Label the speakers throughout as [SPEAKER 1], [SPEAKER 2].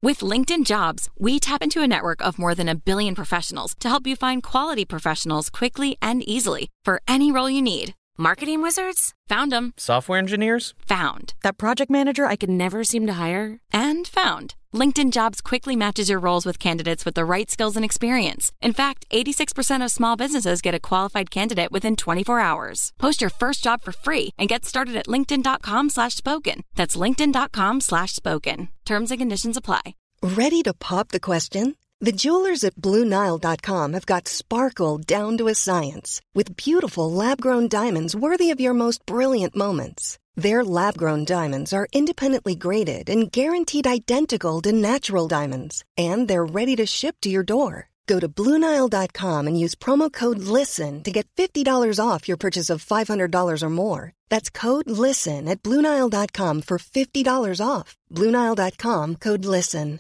[SPEAKER 1] With LinkedIn Jobs, we tap into a network of more than 1 billion professionals to help you find quality professionals quickly and easily for any role you need. Marketing wizards? Found them.
[SPEAKER 2] Software engineers?
[SPEAKER 1] Found. That project manager I could never seem to hire? And found. LinkedIn Jobs quickly matches your roles with candidates with the right skills and experience. In fact, 86% of small businesses get a qualified candidate within 24 hours. Post your first job for free and get started at linkedin.com/spoken. That's linkedin.com/spoken. Terms and conditions apply.
[SPEAKER 3] Ready to pop the question? The jewelers at BlueNile.com have got sparkle down to a science with beautiful lab-grown diamonds worthy of your most brilliant moments. Their lab-grown diamonds are independently graded and guaranteed identical to natural diamonds, and they're ready to ship to your door. Go to BlueNile.com and use promo code LISTEN to get $50 off your purchase of $500 or more. That's code LISTEN at BlueNile.com for $50 off. BlueNile.com, code LISTEN.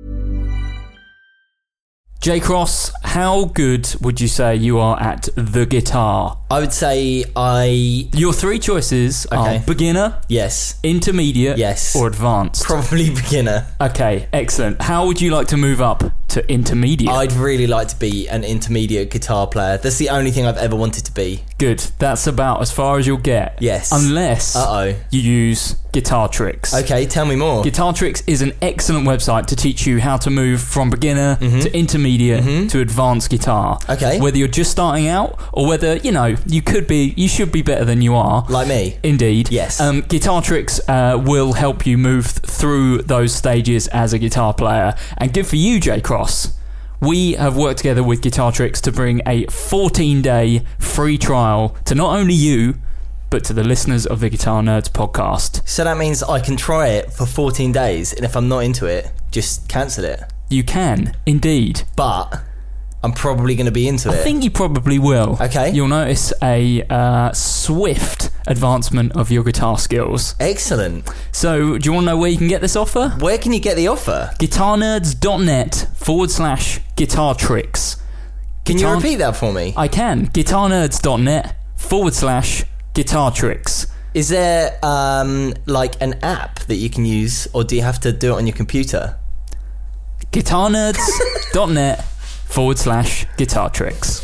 [SPEAKER 4] J. Cross, how good would you say you are at the guitar?
[SPEAKER 5] I would say
[SPEAKER 4] Your three choices are beginner,
[SPEAKER 5] yes,
[SPEAKER 4] intermediate,
[SPEAKER 5] yes,
[SPEAKER 4] or advanced.
[SPEAKER 5] Probably beginner.
[SPEAKER 4] Okay, excellent. How would you like to move up to intermediate?
[SPEAKER 5] I'd really like to be an intermediate guitar player. That's the only thing I've ever wanted to be.
[SPEAKER 4] Good. That's about as far as you'll get.
[SPEAKER 5] Yes.
[SPEAKER 4] Unless you use Guitar Tricks.
[SPEAKER 5] Okay, tell me more.
[SPEAKER 4] Guitar Tricks is an excellent website to teach you how to move from beginner to intermediate to advanced guitar.
[SPEAKER 5] Okay.
[SPEAKER 4] Whether you're just starting out or whether, you should be better than you are.
[SPEAKER 5] Like me.
[SPEAKER 4] Indeed.
[SPEAKER 5] Yes.
[SPEAKER 4] Guitar Tricks will help you move through those stages as a guitar player. And good for you, J. Cross. We have worked together with Guitar Tricks to bring a 14-day free trial to not only you, but to the listeners of the Guitar Nerds podcast.
[SPEAKER 5] So that means I can try it for 14 days, and if I'm not into it, just cancel it.
[SPEAKER 4] You can, indeed.
[SPEAKER 5] But I'm probably going to be into it.
[SPEAKER 4] I think you probably will.
[SPEAKER 5] Okay.
[SPEAKER 4] You'll notice a swift advancement of your guitar skills.
[SPEAKER 5] Excellent.
[SPEAKER 4] So, do you want to know where you can get this offer?
[SPEAKER 5] Where can you get the offer?
[SPEAKER 4] guitarnerds.net/guitar tricks.
[SPEAKER 5] Can you repeat that for me?
[SPEAKER 4] I can. guitarnerds.net/guitar tricks.
[SPEAKER 5] Is there like an app that you can use, or do you have to do it on your computer?
[SPEAKER 4] guitarnerds.net/guitar tricks.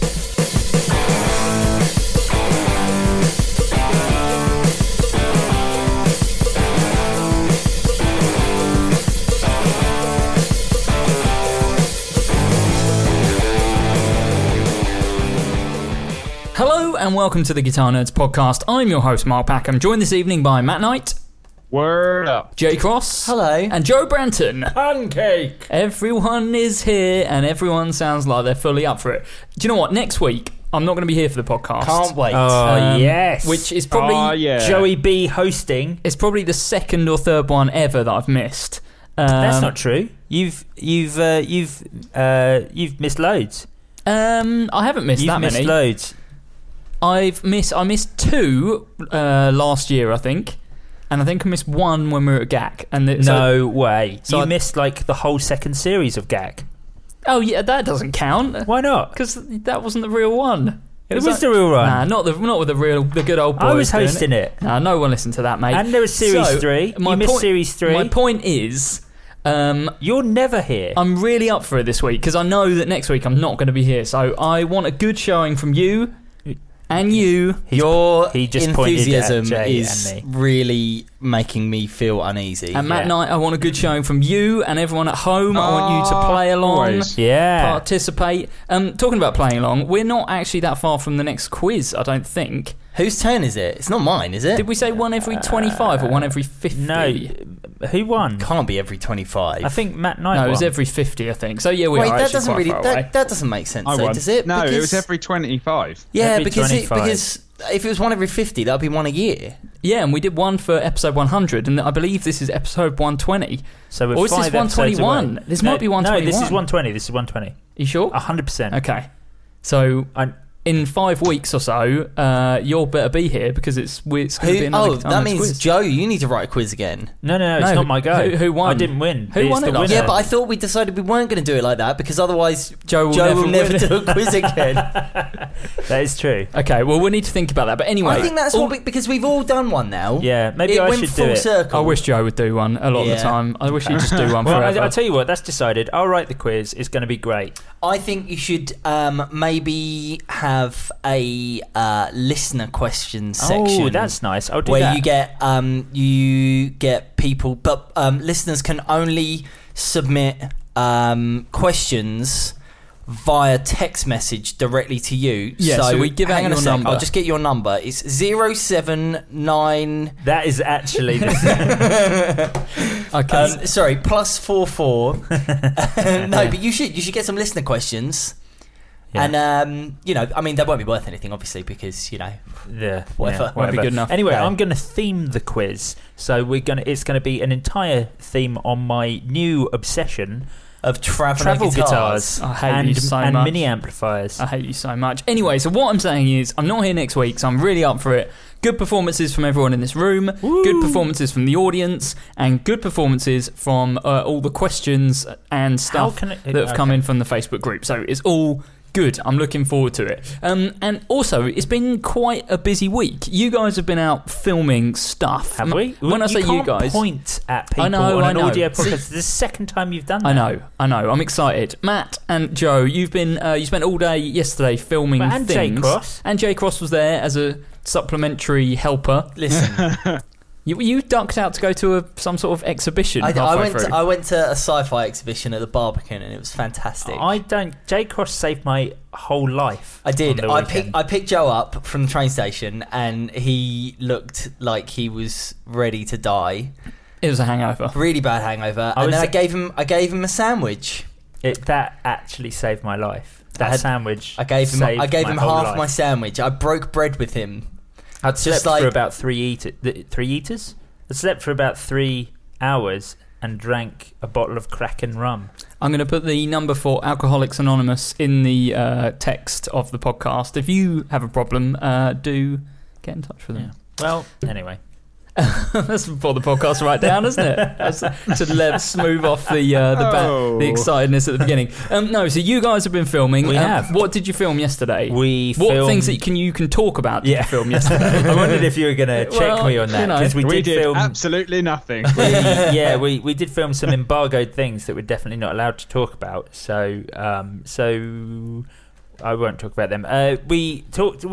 [SPEAKER 4] Hello and welcome to the Guitar Nerds podcast. I'm your host Mark Packham, joined this evening by Matt Knight.
[SPEAKER 2] Word up.
[SPEAKER 4] J. Cross.
[SPEAKER 5] Hello.
[SPEAKER 4] And Joe Branton.
[SPEAKER 2] Pancake.
[SPEAKER 4] Everyone is here and everyone sounds like they're fully up for it. Do you know what? Next week, I'm not going to be here for the podcast.
[SPEAKER 5] Can't wait.
[SPEAKER 6] Yes.
[SPEAKER 4] Which is probably
[SPEAKER 6] Joey B hosting.
[SPEAKER 4] It's probably the second or third one ever that I've missed.
[SPEAKER 6] That's not true. You've missed loads.
[SPEAKER 4] I haven't missed that many.
[SPEAKER 6] You've missed loads.
[SPEAKER 4] I missed two last year, I think. And I think I missed one when we were at GAC.
[SPEAKER 6] No way.
[SPEAKER 4] So
[SPEAKER 6] you missed like the whole second series of GAC.
[SPEAKER 4] Oh yeah, that doesn't count.
[SPEAKER 6] Why not?
[SPEAKER 4] Because that wasn't the real one.
[SPEAKER 6] It was the real one.
[SPEAKER 4] Nah, not with the good old boys.
[SPEAKER 6] I was hosting it.
[SPEAKER 4] Nah, no one listened to that, mate.
[SPEAKER 6] And there was series 3. You missed series 3.
[SPEAKER 4] My point is,
[SPEAKER 6] you're never here.
[SPEAKER 4] I'm really up for it this week because I know that next week I'm not going to be here. So I want a good showing from you. And you.
[SPEAKER 5] Your
[SPEAKER 6] he just
[SPEAKER 5] enthusiasm
[SPEAKER 6] is
[SPEAKER 5] really making me feel uneasy.
[SPEAKER 4] And Matt Knight, I want a good showing from you and everyone at home. I want you to play along, participate. Talking about playing along, we're not actually that far from the next quiz, I don't think.
[SPEAKER 5] Whose turn is it? It's not mine, is it?
[SPEAKER 4] Did we say one every 25 or one every 50?
[SPEAKER 6] No. Who won?
[SPEAKER 5] Can't be every 25.
[SPEAKER 6] I think Matt Knight won.
[SPEAKER 4] No, it was every 50, I think. So yeah,
[SPEAKER 5] Wait,
[SPEAKER 4] are
[SPEAKER 5] that doesn't really
[SPEAKER 4] that
[SPEAKER 5] doesn't make sense, though, does it?
[SPEAKER 2] No, it was every 25.
[SPEAKER 5] Yeah,
[SPEAKER 6] every
[SPEAKER 5] because
[SPEAKER 6] 25.
[SPEAKER 5] because if it was one every 50, that would be one a year.
[SPEAKER 4] Yeah, and we did one for episode 100, and I believe this is episode 120.
[SPEAKER 6] So we're
[SPEAKER 4] or is this 121? This might be 121.
[SPEAKER 6] No, this is 120. This is 120.
[SPEAKER 4] You sure?
[SPEAKER 6] 100%.
[SPEAKER 4] Okay. So in 5 weeks or so, you'll better be here because it's going to be another
[SPEAKER 5] that means
[SPEAKER 4] quiz.
[SPEAKER 5] Joe, you need to write a quiz again.
[SPEAKER 6] No, it's not my go.
[SPEAKER 4] Who won?
[SPEAKER 6] I didn't win.
[SPEAKER 4] Who won it?
[SPEAKER 5] Yeah, but I thought we decided we weren't going to do it like that because otherwise
[SPEAKER 4] Joe
[SPEAKER 5] will never do a quiz again.
[SPEAKER 6] That is true.
[SPEAKER 4] Okay, well, we need to think about that. But anyway,
[SPEAKER 5] I think that's because we've all done one now.
[SPEAKER 6] Yeah, maybe I should do it.
[SPEAKER 5] Circle.
[SPEAKER 4] I wish Joe would do one a lot of the time. I wish he'd just do one
[SPEAKER 6] well,
[SPEAKER 4] forever.
[SPEAKER 6] I'll tell you what, that's decided. I'll write the quiz. It's going to be great.
[SPEAKER 5] I think you should maybe have a listener questions section.
[SPEAKER 6] Oh, that's nice. I'll do
[SPEAKER 5] where
[SPEAKER 6] that.
[SPEAKER 5] you get people, but listeners can only submit questions via text message directly to you.
[SPEAKER 4] Yeah, so we give out your number.
[SPEAKER 5] I'll just get your number. It's 079.
[SPEAKER 6] That is actually
[SPEAKER 4] okay.
[SPEAKER 5] Sorry, +44. No, but you should get some listener questions. Yeah. And I mean, they won't be worth anything, obviously, because whatever.
[SPEAKER 4] Won't be good enough.
[SPEAKER 6] Anyway, I'm going to theme the quiz, so it's going to be an entire theme on my new obsession
[SPEAKER 5] of travel guitars.
[SPEAKER 4] I hate you so much.
[SPEAKER 6] And mini amplifiers.
[SPEAKER 4] I hate you so much. Anyway, so what I'm saying is, I'm not here next week, so I'm really up for it. Good performances from everyone in this room, good performances from the audience, and good performances from all the questions and stuff that have come in from the Facebook group. So it's all good. I'm looking forward to it. And also, it's been quite a busy week. You guys have been out filming stuff.
[SPEAKER 6] Have we?
[SPEAKER 4] When I say you guys,
[SPEAKER 6] point at people
[SPEAKER 4] on an
[SPEAKER 6] audio podcast. It's the second time you've done that.
[SPEAKER 4] I know. I'm excited. Matt and Joe, you've been you spent all day yesterday filming
[SPEAKER 6] and
[SPEAKER 4] things. Jay Cross was there as a supplementary helper.
[SPEAKER 5] Listen.
[SPEAKER 4] You ducked out to go to some sort of exhibition.
[SPEAKER 5] I went to a sci-fi exhibition at the Barbican, and it was fantastic.
[SPEAKER 6] Jay Cross saved my whole life.
[SPEAKER 5] I did. I picked Joe up from the train station, and he looked like he was ready to die.
[SPEAKER 4] It was a hangover,
[SPEAKER 5] really bad hangover. And then I gave him a sandwich.
[SPEAKER 6] That actually saved my life. Sandwich.
[SPEAKER 5] I gave him half my sandwich. I broke bread with him.
[SPEAKER 6] I'd slept for about 3 eaters. I slept for about 3 hours and drank a bottle of Kraken rum.
[SPEAKER 4] I'm going to put the number for Alcoholics Anonymous in the text of the podcast. If you have a problem, do get in touch with them.
[SPEAKER 6] Yeah. Well, anyway.
[SPEAKER 4] That's before the podcast right down, isn't it? That's to smooth off the excitedness at the beginning. No, so you guys have been filming.
[SPEAKER 6] We have.
[SPEAKER 4] What did you film yesterday?
[SPEAKER 6] What
[SPEAKER 4] things that you can talk about did you film yesterday?
[SPEAKER 6] I wondered if you were going to check me on that, because
[SPEAKER 2] we did film absolutely nothing.
[SPEAKER 6] We did film some embargoed things that we're definitely not allowed to talk about. So I won't talk about them. We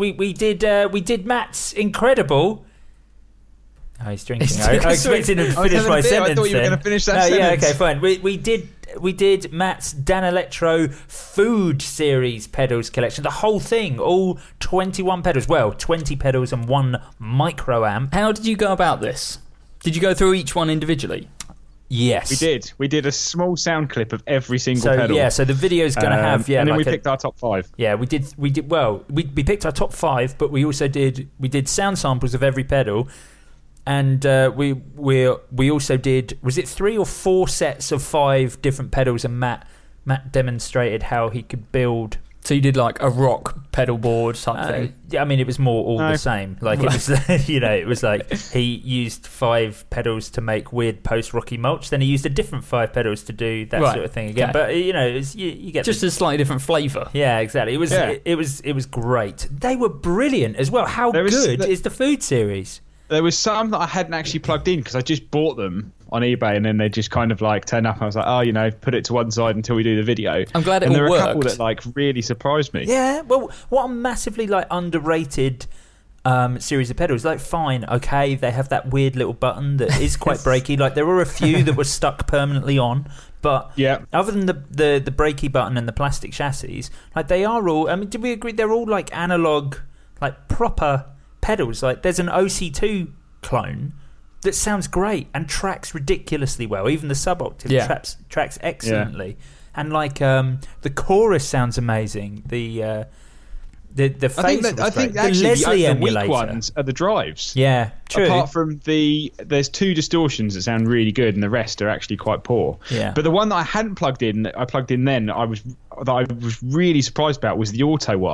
[SPEAKER 6] did Matt's incredible. Oh, he's drinking. I expected him to finish my sentence.
[SPEAKER 2] I thought you were going to finish that sentence.
[SPEAKER 6] Yeah, okay, fine. We did Matt's Dan Electro Food Series pedals collection. The whole thing, all 21 pedals. Well, 20 pedals and 1 micro amp.
[SPEAKER 4] How did you go about this? Did you go through each one individually?
[SPEAKER 6] Yes,
[SPEAKER 2] we did. We did a small sound clip of every single pedal.
[SPEAKER 6] Yeah, so the video's going to have
[SPEAKER 2] and then we picked our top 5.
[SPEAKER 6] Yeah, we did. Well, we picked our top 5, but we also did sound samples of every pedal. And we also did, was it 3 or 4 sets of 5 different pedals, and Matt demonstrated how he could build.
[SPEAKER 4] So you did like a rock pedal board type thing?
[SPEAKER 6] Yeah, I mean, it was more the same. Like it was, it was like he used 5 pedals to make weird post-rocky mulch. Then he used a different 5 pedals to do that sort of thing again. Okay. But you get
[SPEAKER 4] just a slightly different flavour.
[SPEAKER 6] Yeah, exactly. It was great. They were brilliant as well. How good is the food series?
[SPEAKER 2] There was some that I hadn't actually plugged in because I just bought them on eBay, and then they just kind of like turned up. And I was like, put it to one side until we do the video.
[SPEAKER 4] I'm glad it
[SPEAKER 2] all worked. And there were a couple that really surprised me.
[SPEAKER 6] Yeah, well, what a massively underrated series of pedals. Fine, okay, they have that weird little button that is quite breaky. There were a few that were stuck permanently on, but other than the breaky button and the plastic chassis, they are all. I mean, did we agree they're all analog, proper pedals? There's an OC2 clone that sounds great and tracks ridiculously well. Even the sub-octave tracks excellently. And the chorus sounds amazing. The phase
[SPEAKER 2] I think actually
[SPEAKER 6] Leslie
[SPEAKER 2] the weak ones are the drives.
[SPEAKER 6] Yeah, true.
[SPEAKER 2] Apart from there's 2 distortions that sound really good, and the rest are actually quite poor.
[SPEAKER 6] Yeah.
[SPEAKER 2] But the one that I hadn't plugged in, I plugged in then, I was really surprised about was the Auto Wah.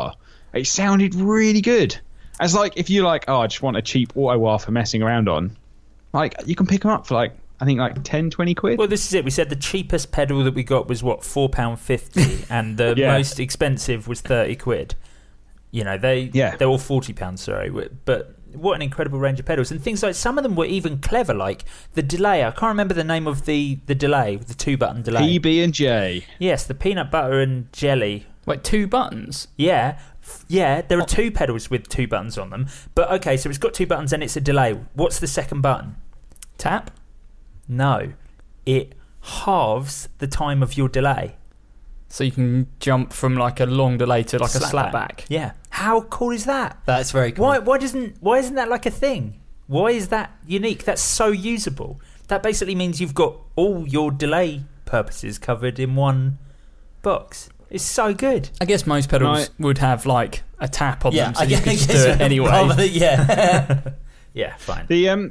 [SPEAKER 2] it sounded really good. As like, if you like, I just want a cheap auto wah for messing around on, like, you can pick them up for like, I think like 10, 20 quid.
[SPEAKER 6] Well, this is it. We said the cheapest pedal that we got was what, £4.50, and the most expensive was 30 quid. You know, they're all £40, sorry. But what an incredible range of pedals. And things like, some of them were even clever, like the delay. I can't remember the name of the delay, the 2-button delay.
[SPEAKER 2] PB&J.
[SPEAKER 6] Yes, the peanut butter and jelly.
[SPEAKER 4] Wait, 2 buttons?
[SPEAKER 6] Yeah, there are 2 pedals with 2 buttons on them. But okay, so it's got 2 buttons and it's a delay. What's the second button?
[SPEAKER 4] Tap?
[SPEAKER 6] No. It halves the time of your delay.
[SPEAKER 4] So you can jump from like a long delay to like a slapback.
[SPEAKER 6] Yeah. How cool is that?
[SPEAKER 5] That's very cool.
[SPEAKER 6] Why isn't that like a thing? Why is that unique? That's so usable. That basically means you've got all your delay purposes covered in one box. It's so good.
[SPEAKER 4] I guess most pedals would have like a tap on them, so you can just do it anyway.
[SPEAKER 5] Probably, yeah.
[SPEAKER 6] Yeah, fine.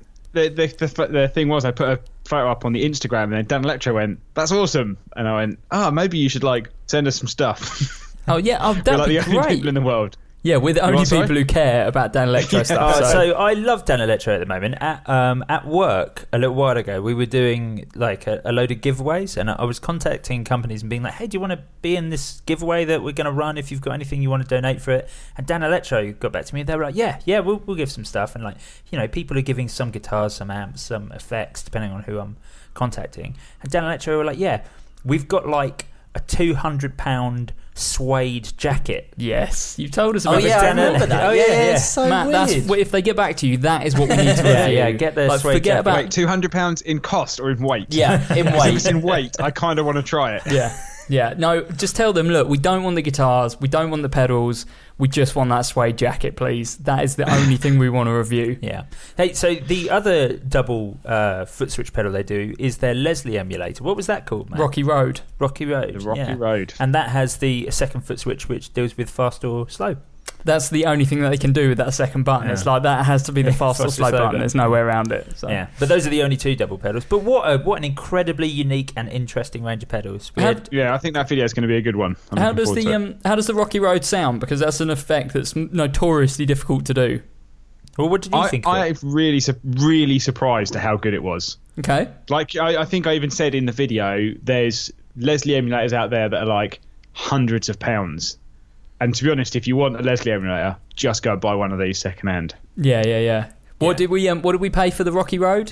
[SPEAKER 2] The thing was, I put a photo up on the Instagram, and then Dan Electro went, "That's awesome," and I went, maybe you should like send us some stuff.
[SPEAKER 4] Oh yeah, that'd
[SPEAKER 2] We're like
[SPEAKER 4] be
[SPEAKER 2] the only
[SPEAKER 4] great.
[SPEAKER 2] people in the world.
[SPEAKER 4] Yeah, we're the only people who care about Dan Electro stuff.
[SPEAKER 6] So I love Dan Electro at the moment. At work, a little while ago, we were doing like a load of giveaways, and I was contacting companies and being like, "Hey, do you want to be in this giveaway that we're going to run? If you've got anything you want to donate for it." And Dan Electro got back to me. They were like, "Yeah, we'll give some stuff." And like, you know, people are giving some guitars, some amps, some effects, depending on who I'm contacting. And Dan Electro were like, "Yeah, we've got like a £200 suede jacket."
[SPEAKER 4] Yes, you told us about this.
[SPEAKER 5] I remember that. It's so
[SPEAKER 4] Matt,
[SPEAKER 5] weird.
[SPEAKER 4] if they get back to you, that is what we need to review.
[SPEAKER 6] Get the suede
[SPEAKER 4] forget
[SPEAKER 6] jacket.
[SPEAKER 4] about
[SPEAKER 2] Wait, £200 in cost or in weight?
[SPEAKER 5] Yeah, in
[SPEAKER 2] If
[SPEAKER 5] weight.
[SPEAKER 2] it's in weight, I kind of want to try it.
[SPEAKER 4] Yeah, no, just tell them, look, we don't want the guitars, we don't want the pedals, we just want that suede jacket, please. That is the only thing we want to review.
[SPEAKER 6] Yeah. Hey, so the other double foot switch pedal they do is their Leslie emulator. What was that called, man?
[SPEAKER 4] Rocky Road.
[SPEAKER 6] Rocky Road.
[SPEAKER 2] The Rocky Road.
[SPEAKER 6] And that has the second foot switch, which deals with fast or slow.
[SPEAKER 4] That's the only thing that they can do with that second button.
[SPEAKER 6] Yeah.
[SPEAKER 4] It's like that has to be the fast or slow button. There's no way around it. So.
[SPEAKER 6] Yeah, but those are the only 2 double pedals. But what an incredibly unique and interesting range of pedals.
[SPEAKER 2] I think that video is going to be a good one.
[SPEAKER 4] How does the Rocky Road sound? Because that's an effect that's notoriously difficult to do.
[SPEAKER 6] Well, what did you think of it?
[SPEAKER 2] I'm really surprised at how good it was.
[SPEAKER 4] Okay.
[SPEAKER 2] Like, I think I even said in the video, there's Leslie emulators out there that are like hundreds of pounds. And to be honest, if you want a Leslie emulator, just go buy one of these secondhand.
[SPEAKER 4] Yeah. What did we pay for the Rocky Road?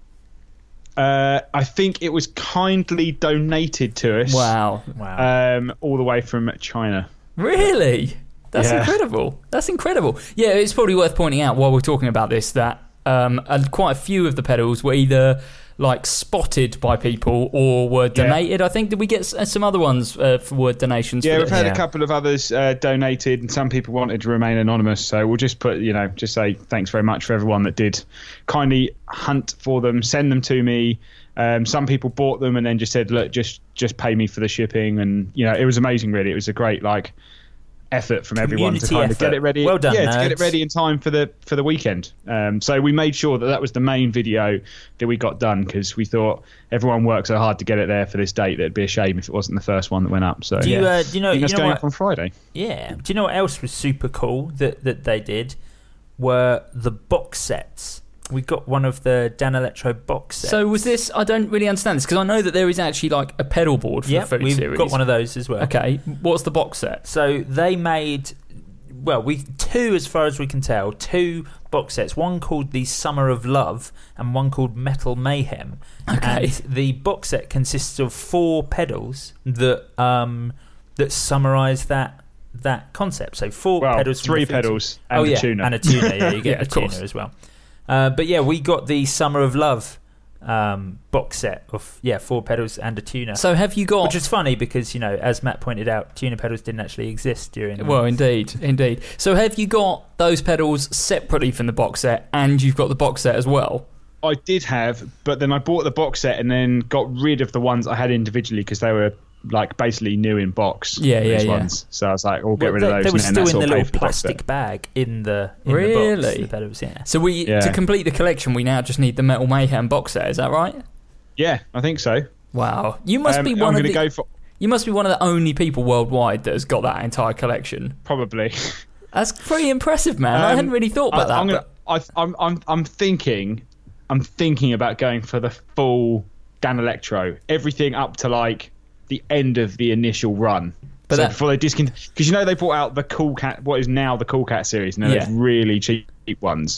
[SPEAKER 2] I think it was kindly donated to us.
[SPEAKER 4] Wow.
[SPEAKER 2] All the way from China.
[SPEAKER 4] Really? That's incredible. Yeah, it's probably worth pointing out while we're talking about this that quite a few of the pedals were either like spotted by people or were donated. Yeah. I think, did we get some other ones for donations?
[SPEAKER 2] Yeah, we've had a couple of others donated, and some people wanted to remain anonymous. So we'll just just say thanks very much for everyone that did kindly hunt for them, send them to me. Some people bought them and then just said, look, just pay me for the shipping, and it was amazing. Really, it was a great effort from everyone to kind of get it ready.
[SPEAKER 6] Well done,
[SPEAKER 2] to get it ready in time for the weekend. So we made sure that was the main video that we got done, because we thought everyone worked so hard to get it there for this date that it'd be a shame if it wasn't the first one that went up. So
[SPEAKER 6] do you know
[SPEAKER 2] going
[SPEAKER 6] what,
[SPEAKER 2] up on Friday.
[SPEAKER 6] Yeah. Do you know what else was super cool that they did? Were the box sets. We got one of the Dan Electro box sets.
[SPEAKER 4] So was this? I don't really understand this, because I know that there is actually like a pedal board for the Food
[SPEAKER 6] we've
[SPEAKER 4] series.
[SPEAKER 6] Got one of those as well.
[SPEAKER 4] Okay, what's the box set?
[SPEAKER 6] So they made, two, as far as we can tell, 2 box sets. One called the Summer of Love and one called Metal Mayhem.
[SPEAKER 4] Okay.
[SPEAKER 6] And the box set consists of 4 pedals that summarise that concept. So 4 pedals.
[SPEAKER 2] 3 pedals and a tuner.
[SPEAKER 6] And a tuner. Yeah, you get
[SPEAKER 4] yeah,
[SPEAKER 6] a tuner as well. But yeah, we got the Summer of Love box set of 4 pedals and a tuner.
[SPEAKER 4] So have you got?
[SPEAKER 6] Which is funny because as Matt pointed out, tuner pedals didn't actually exist during.
[SPEAKER 4] Well, indeed. So have you got those pedals separately from the box set, and you've got the box set as well?
[SPEAKER 2] I did have, but then I bought the box set and then got rid of the ones I had individually because they were basically new in box. Ones. So I was like, I'll get rid of those.
[SPEAKER 6] They were
[SPEAKER 2] and
[SPEAKER 6] still in the little
[SPEAKER 2] the
[SPEAKER 6] plastic bag in the box. The pedals, yeah.
[SPEAKER 4] So to complete the collection, we now just need the Metal Mayhem box set. Is that right?
[SPEAKER 2] Yeah, I think so.
[SPEAKER 4] Wow, you must be You must be one of the only people worldwide that has got that entire collection.
[SPEAKER 2] Probably.
[SPEAKER 4] That's pretty impressive, man. I hadn't really thought about that.
[SPEAKER 2] I'm thinking about going for the full Danelectro, everything up to like the end of the initial run. But so before they discontinue, because they brought out the Cool Cat, what is now the Cool Cat series, and there's really cheap ones,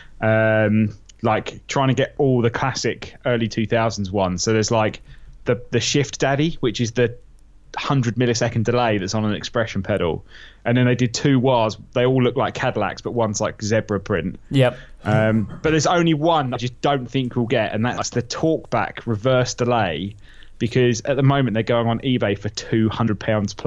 [SPEAKER 2] like trying to get all the classic early 2000s ones. So there's like the Shift Daddy, which is the 100 millisecond delay that's on an expression pedal, and then they did two wahs. They all look like Cadillacs, but one's like zebra print.
[SPEAKER 4] Yep.
[SPEAKER 2] But there's only one I just don't think we'll get, and that's the Talkback reverse delay, because at the moment they're going on eBay for £200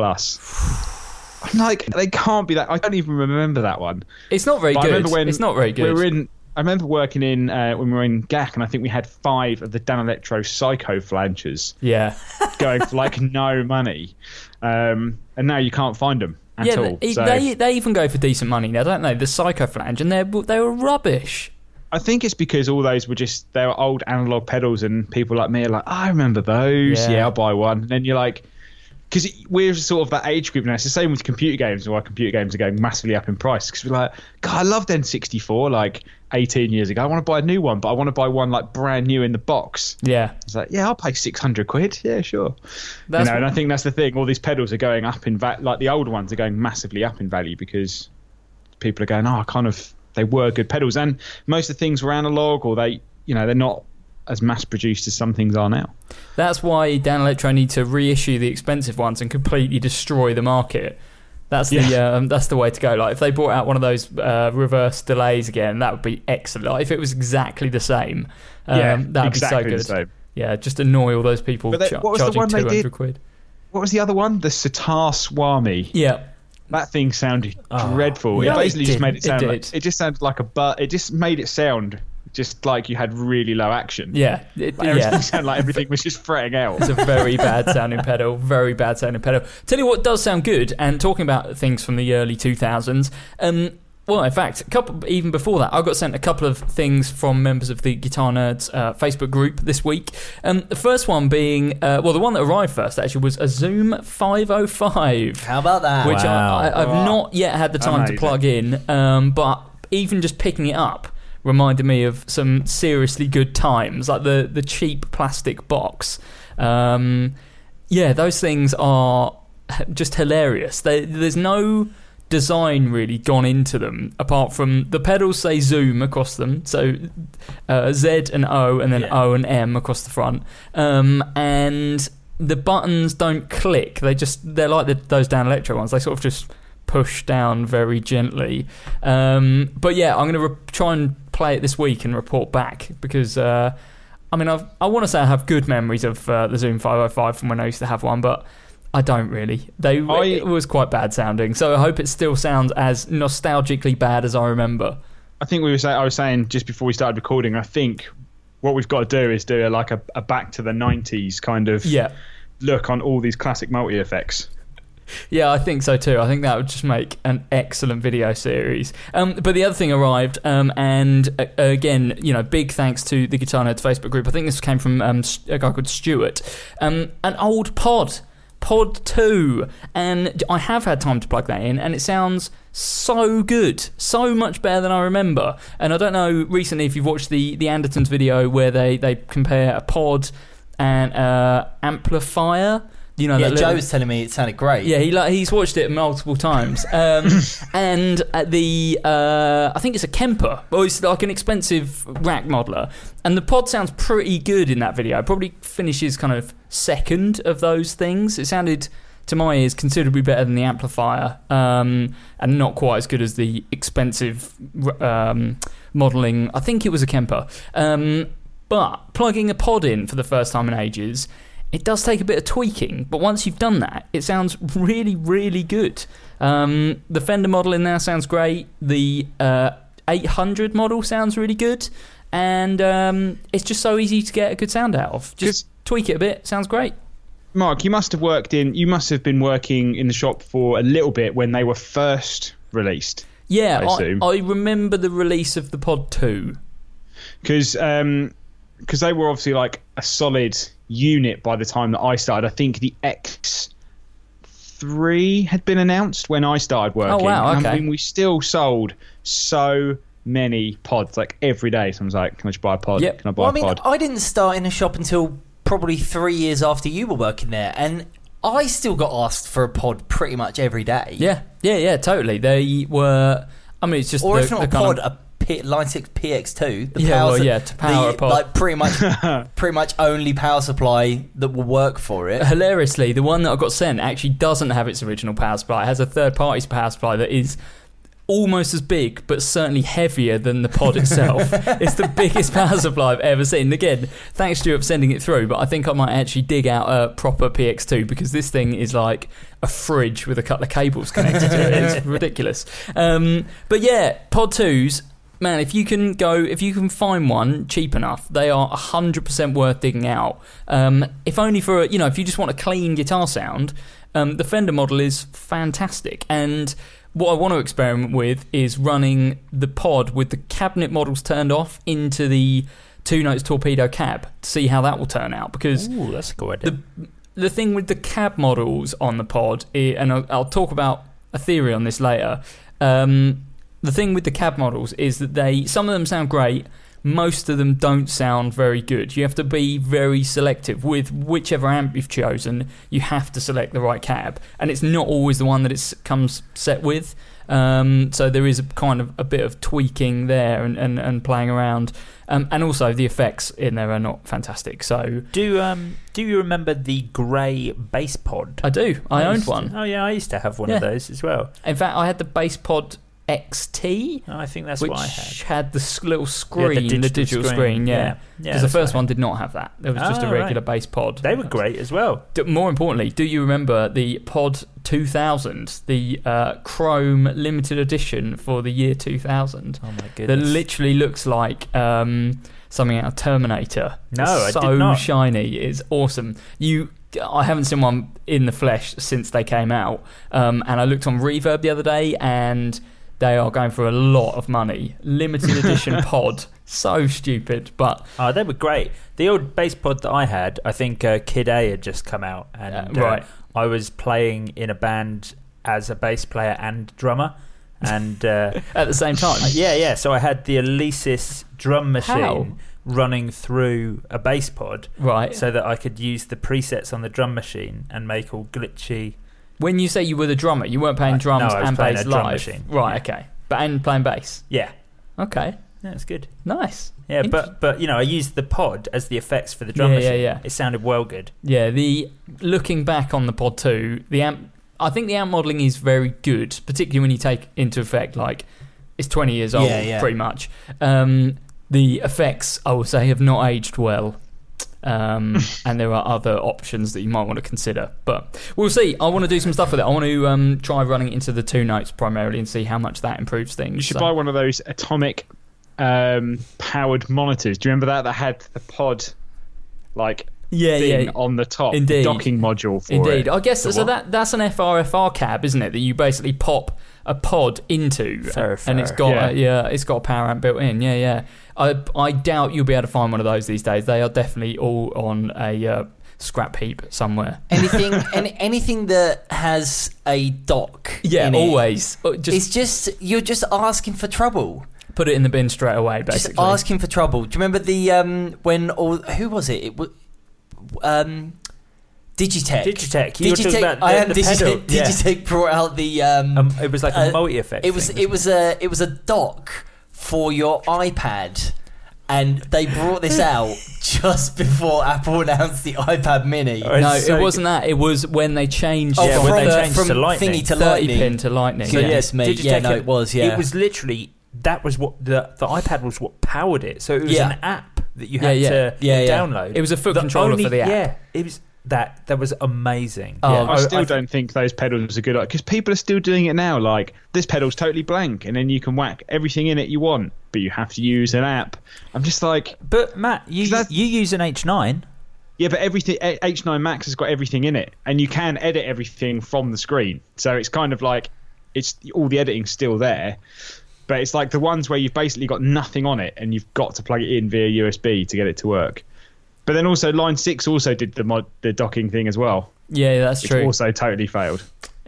[SPEAKER 2] plus. I'm like, they can't be that. I don't even remember that one.
[SPEAKER 4] It's not very good. It's not very good.
[SPEAKER 2] I remember working in when we were in GAC, and I think we had 5 of the Danelectro Psycho flanges.
[SPEAKER 4] Yeah,
[SPEAKER 2] going for like no money, and now you can't find them at all.
[SPEAKER 4] They even go for decent money now, don't they? The Psycho flange, and they were rubbish.
[SPEAKER 2] I think it's because all those they were old analog pedals, and people like me are like, I remember those. Yeah, I'll buy one. And then you're like, because we're sort of that age group now. It's the same with computer games, why computer games are going massively up in price. Because we're like, God, I loved N64 like 18 years ago. I want to buy a new one, but I want to buy one like brand new in the box.
[SPEAKER 4] Yeah.
[SPEAKER 2] It's like, yeah, I'll pay £600. Yeah, sure. And I think that's the thing. All these pedals are going up in value. Like the old ones are going massively up in value because people are going, they were good pedals, and most of the things were analog, or they're not as mass produced as some things are now.
[SPEAKER 4] That's why Danelectro need to reissue the expensive ones and completely destroy the market. That's the way to go. Like if they brought out one of those reverse delays again, that would be excellent. Like, if it was exactly the same, that'd be so good. The same. Yeah, just annoy all those people charging £200.
[SPEAKER 2] What was the other one? The Sitar Swami.
[SPEAKER 4] Yeah.
[SPEAKER 2] That thing sounded dreadful. It basically just made it sound it just sounded like it just made it sound just like you had really low action.
[SPEAKER 4] Yeah.
[SPEAKER 2] Everything sounded like everything was just fretting out.
[SPEAKER 4] It's a very bad sounding pedal. Very bad sounding pedal. Tell you what does sound good, and talking about things from the early 2000s, well, in fact, even before that, I got sent a couple of things from members of the Guitar Nerds Facebook group this week. The first one being, the one that arrived first actually was a Zoom 505.
[SPEAKER 5] How about that?
[SPEAKER 4] Which I've not yet had the time to plug in, but even just picking it up reminded me of some seriously good times, like the cheap plastic box. Those things are just hilarious. There's no design really gone into them apart from the pedals say Zoom across them, so Z and O and then O and M across the front, and the buttons don't click. They're like those Danelectro ones. They sort of just push down very gently. But yeah, I'm going to try and play it this week and report back, because I want to say I have good memories of the Zoom 505 from when I used to have one, but I don't really. It was quite bad sounding, so I hope it still sounds as nostalgically bad as I remember.
[SPEAKER 2] I think I was saying just before we started recording, I think what we've got to do is do a back to the 90s kind of look on all these classic multi-effects.
[SPEAKER 4] Yeah, I think so too. I think that would just make an excellent video series. But the other thing arrived, and again, big thanks to the Guitar Nerds Facebook group. I think this came from a guy called Stuart. An old Pod 2, and I have had time to plug that in, and it sounds so good, so much better than I remember. And I don't know recently if you've watched the Andertons video where they compare a pod and amplifier.
[SPEAKER 5] Joe was telling me it sounded great.
[SPEAKER 4] Yeah, he's watched it multiple times. And I think it's a Kemper. Well, it's like an expensive rack modeler. And the pod sounds pretty good in that video. It probably finishes kind of second of those things. It sounded, to my ears, considerably better than the amplifier, and not quite as good as the expensive modelling. I think it was a Kemper. But plugging a pod in for the first time in ages, it does take a bit of tweaking, but once you've done that, it sounds really, really good. The Fender model in there sounds great. The 800 model sounds really good. And it's just so easy to get a good sound out of. Just tweak it a bit. Sounds great.
[SPEAKER 2] Mark, you must have been working in the shop for a little bit when they were first released.
[SPEAKER 4] Yeah, I remember the release of the Pod 2.
[SPEAKER 2] Because they were obviously like a solid unit by the time that I started. I think the 3 had been announced when I started working.
[SPEAKER 4] Oh, wow, okay.
[SPEAKER 2] I mean, we still sold so many pods, like every day. Someone's like, can I just buy a pod?
[SPEAKER 4] Yep.
[SPEAKER 2] Can I buy a pod?
[SPEAKER 5] I didn't start in a shop until probably 3 years after you were working there, and I still got asked for a pod pretty much every day.
[SPEAKER 4] Yeah, totally. They were... I mean, it's just...
[SPEAKER 5] Or if not a pod, a Line 6 PX2.
[SPEAKER 4] To power a pod.
[SPEAKER 5] Like pretty much only power supply that will work for it.
[SPEAKER 4] Hilariously, the one that I got sent actually doesn't have its original power supply. It has a third party's power supply that is almost as big, but certainly heavier than the pod itself. It's the biggest power supply I've ever seen. Again, thanks Stuart for sending it through, but I think I might actually dig out a proper PX2 because this thing is like a fridge with a couple of cables connected to it. It's ridiculous. But yeah, Pod 2s, man, if you can find one cheap enough, they are 100% worth digging out. If only for, if you just want a clean guitar sound, the Fender model is fantastic. And what I want to experiment with is running the pod with the cabinet models turned off into the Two Notes Torpedo cab to see how that will turn out. Because
[SPEAKER 6] that's a good idea.
[SPEAKER 4] The thing with the cab models on the pod, and I'll talk about a theory on this later, the thing with the cab models is that some of them sound great, most of them don't sound very good. You have to be very selective with whichever amp you've chosen. You have to select the right cab, and it's not always the one that it comes set with. So there is a bit of tweaking there and playing around, and also the effects in there are not fantastic. So
[SPEAKER 6] do you remember the grey bass pod?
[SPEAKER 4] I do. I owned one.
[SPEAKER 6] Oh yeah, I used to have one of those as well.
[SPEAKER 4] In fact, I had the bass pod XT.
[SPEAKER 6] I think that's
[SPEAKER 4] what
[SPEAKER 6] I had.
[SPEAKER 4] Which had the little screen, the digital screen. Yeah. Because the first one did not have that. It was just a regular bass pod.
[SPEAKER 6] They were great as well.
[SPEAKER 4] More importantly, do you remember the Pod 2000, the Chrome limited edition for the year 2000?
[SPEAKER 6] Oh my goodness!
[SPEAKER 4] That literally looks like something out of Terminator.
[SPEAKER 6] No,
[SPEAKER 4] it's
[SPEAKER 6] I did not.
[SPEAKER 4] So shiny, it's awesome. I haven't seen one in the flesh since they came out, and I looked on Reverb the other day, and they are going for a lot of money. Limited edition pod. So stupid, but...
[SPEAKER 6] Oh, they were great. The old bass pod that I had, I think Kid A had just come out. And
[SPEAKER 4] right.
[SPEAKER 6] I was playing in a band as a bass player and drummer. And
[SPEAKER 4] at the same time?
[SPEAKER 6] Yeah. So I had the Alesis drum machine running through a bass pod.
[SPEAKER 4] Right.
[SPEAKER 6] So that I could use the presets on the drum machine and make all glitchy...
[SPEAKER 4] When you say you were the drummer, you weren't playing drums and bass live?
[SPEAKER 6] Drum machine.
[SPEAKER 4] Right, okay. And playing bass?
[SPEAKER 6] Yeah.
[SPEAKER 4] Okay.
[SPEAKER 6] Yeah, it's good.
[SPEAKER 4] Nice.
[SPEAKER 6] Yeah, but I used the pod as the effects for the drum machine. Yeah. It sounded well good.
[SPEAKER 4] Yeah, looking back on the Pod 2, I think the amp modelling is very good, particularly when you take into effect, like, it's 20 years old, pretty much. The effects, I would say, have not aged well. And there are other options that you might want to consider, but we'll see. I want to do some stuff with it. I want to try running it into the Two Notes primarily and see how much that improves things.
[SPEAKER 2] You should buy one of those atomic powered monitors. Do you remember that had the pod thing on the top?
[SPEAKER 4] Indeed.
[SPEAKER 2] The docking module for it.
[SPEAKER 4] I guess so. That's an FRFR cab, isn't it, that you basically pop a pod into, and it's got it's got a power amp built in. I doubt you'll be able to find one of those these days. They are definitely all on a scrap heap somewhere.
[SPEAKER 5] Anything that has a dock.
[SPEAKER 4] Yeah, always.
[SPEAKER 5] You're just asking for trouble.
[SPEAKER 4] Put it in the bin straight away, basically.
[SPEAKER 5] Just asking for trouble. Do you remember who was it? It was Digitech. Digitech brought out the.
[SPEAKER 6] It was like a multi-effect.
[SPEAKER 5] It was a dock for your iPad, and they brought this out just before Apple announced the iPad Mini.
[SPEAKER 4] It wasn't that. It was when they changed.
[SPEAKER 5] From
[SPEAKER 6] to lightning.
[SPEAKER 5] Thingy to
[SPEAKER 4] 30
[SPEAKER 5] lightning.
[SPEAKER 4] pin to lightning.
[SPEAKER 5] So yes, mate.
[SPEAKER 6] Digitech,
[SPEAKER 5] it was. Yeah,
[SPEAKER 6] it was literally. That was what the iPad was. What powered it. So it was an app that you had to download.
[SPEAKER 4] It was a foot controller for the app.
[SPEAKER 6] Yeah, it was. That was amazing.
[SPEAKER 2] I still don't think those pedals are good, because people are still doing it now. Like, this pedal's totally blank, and then you can whack everything in it you want, but you have to use an app. I'm just like,
[SPEAKER 6] but Matt, you use an H9.
[SPEAKER 2] Yeah, but everything H9 Max has got everything in it, and you can edit everything from the screen. So it's kind of like it's all the editing's still there, but it's like the ones where you've basically got nothing on it, and you've got to plug it in via USB to get it to work. But then also Line 6 also did the docking thing as well.
[SPEAKER 4] Yeah, that's true.
[SPEAKER 2] Also totally failed.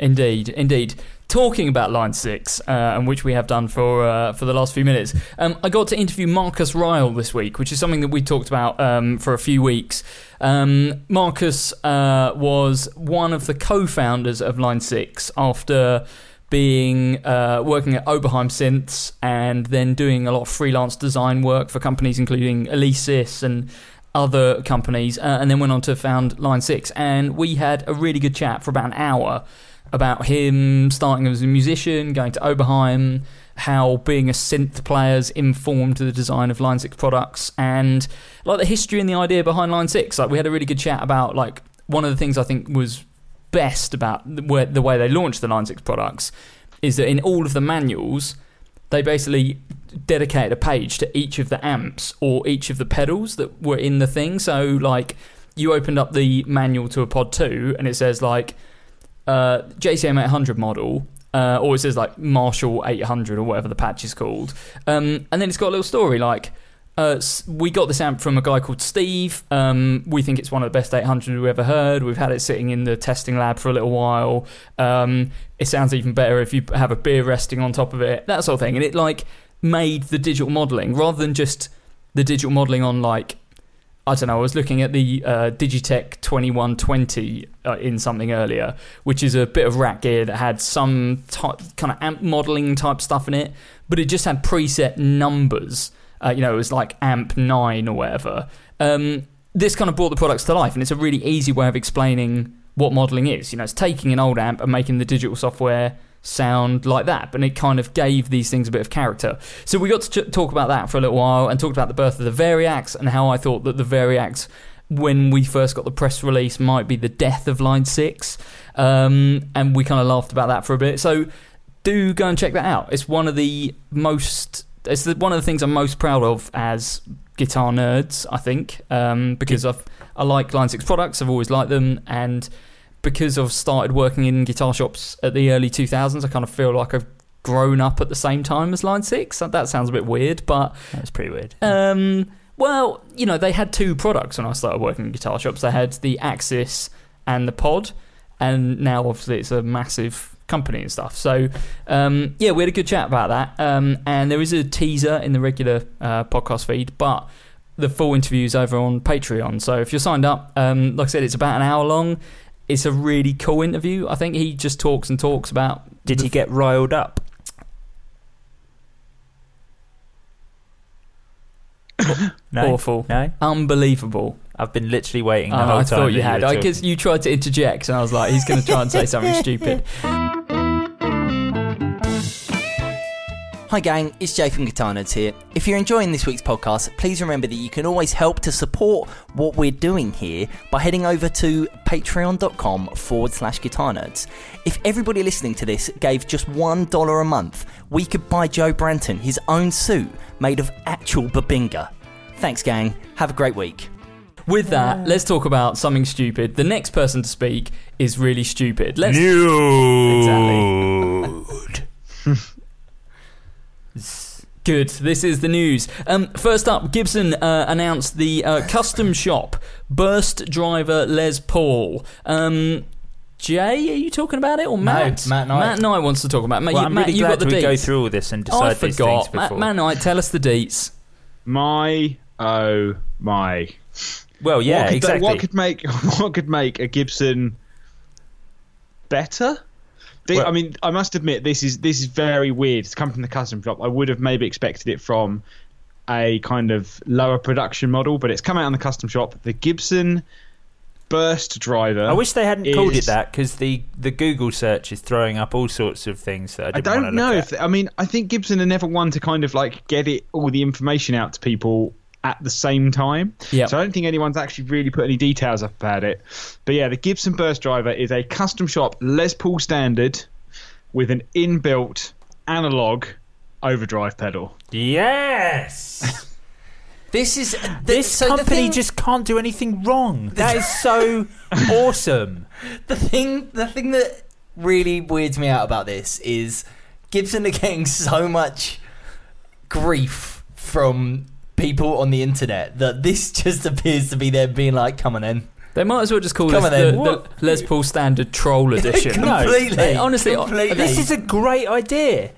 [SPEAKER 4] Indeed. Talking about Line 6, and which we have done for the last few minutes, I got to interview Marcus Ryle this week, which is something that we talked about for a few weeks. Marcus was one of the co-founders of Line 6 after being working at Oberheim Synths and then doing a lot of freelance design work for companies including Alesis and other companies, and then went on to found Line 6. And we had a really good chat for about an hour about him starting as a musician, going to Oberheim, how being a synth player's informed the design of Line 6 products, and like the history and the idea behind Line 6. Like, we had a really good chat about, like, one of the things I think was best about the way they launched the Line 6 products is that in all of the manuals, they basically dedicated a page to each of the amps or each of the pedals that were in the thing. So, like, you opened up the manual to a Pod 2 and it says, like, JCM 800 model, or it says like Marshall 800 or whatever the patch is called, and then it's got a little story like, we got this amp from a guy called Steve, we think it's one of the best 800 we've ever heard, we've had it sitting in the testing lab for a little while, it sounds even better if you have a beer resting on top of it, that sort of thing. And it like made the digital modelling, rather than just the digital modelling on, like, I don't know, I was looking at the Digitech 2120 in something earlier, which is a bit of rack gear that had some kind of amp modelling type stuff in it, but it just had preset numbers. It was like amp 9 or whatever. This kind of brought the products to life, and it's a really easy way of explaining what modelling is. It's taking an old amp and making the digital software sound like that, but it kind of gave these things a bit of character. So we got to talk about that for a little while and talked about the birth of the Variax and how I thought that the Variax, when we first got the press release, might be the death of Line 6, and we kind of laughed about that for a bit. So do go and check that out. It's one of the things I'm most proud of as guitar nerds, I think, because I like Line 6 products, I've always liked them, and because I've started working in guitar shops at the early 2000s, I kind of feel like I've grown up at the same time as Line 6. That sounds a bit weird, but...
[SPEAKER 6] That's pretty weird.
[SPEAKER 4] Well, they had two products when I started working in guitar shops. They had the Axis and the Pod, and now obviously it's a massive company and stuff. So, we had a good chat about that. And there is a teaser in the regular podcast feed, but the full interview is over on Patreon. So if you're signed up, like I said, it's about an hour long. It's a really cool interview. I think he just talks and talks about...
[SPEAKER 6] Did he get riled up? No?
[SPEAKER 4] Awful.
[SPEAKER 6] No?
[SPEAKER 4] Unbelievable.
[SPEAKER 6] I've been literally waiting the whole time.
[SPEAKER 4] I thought you had. I guess you tried to interject, and I was like, he's going to try and say something stupid.
[SPEAKER 5] Hi gang, it's Jay from Guitar Nerds here. If you're enjoying this week's podcast, please remember that you can always help to support what we're doing here by heading over to patreon.com/Guitar Nerds. If everybody listening to this gave just $1 a month, we could buy Joe Branton his own suit made of actual Babinga. Thanks gang, have a great week.
[SPEAKER 4] With that, let's talk about something stupid. The next person to speak is really stupid.
[SPEAKER 6] Nude.
[SPEAKER 4] Exactly. Good. This is the news. First up, Gibson announced the custom shop Burst Driver Les Paul. Jay, are you talking about it, or Matt?
[SPEAKER 5] No, Matt Knight.
[SPEAKER 4] Matt Knight wants to talk about it.
[SPEAKER 6] Well, I'm really glad we go through all this and decide these things before.
[SPEAKER 4] Matt Knight, tell us the deets.
[SPEAKER 2] My. Well,
[SPEAKER 6] yeah, exactly.
[SPEAKER 2] What could make a Gibson better? I mean, I must admit, this is very weird. It's come from the custom shop. I would have maybe expected it from a kind of lower production model, but it's come out on the custom shop. The Gibson Burst Driver.
[SPEAKER 6] I wish they hadn't called it that, because the Google search is throwing up all sorts of things that I don't know
[SPEAKER 2] if. I mean, I think Gibson are never one to kind of like get all the information out to people at the same time.
[SPEAKER 4] Yep.
[SPEAKER 2] So I don't think anyone's actually really put any details up about it. But yeah, the Gibson Burst Driver is a custom shop Les Paul standard with an inbuilt analog overdrive pedal.
[SPEAKER 6] Yes.
[SPEAKER 5] This
[SPEAKER 6] company just can't do anything wrong. That is so awesome.
[SPEAKER 5] The thing that really weirds me out about this is Gibson are getting so much grief from people on the internet that this just appears to be them being like, come on then.
[SPEAKER 4] They might as well just call this the Les Paul Standard Troll Edition.
[SPEAKER 5] Completely.
[SPEAKER 4] Honestly,
[SPEAKER 6] this is a great idea.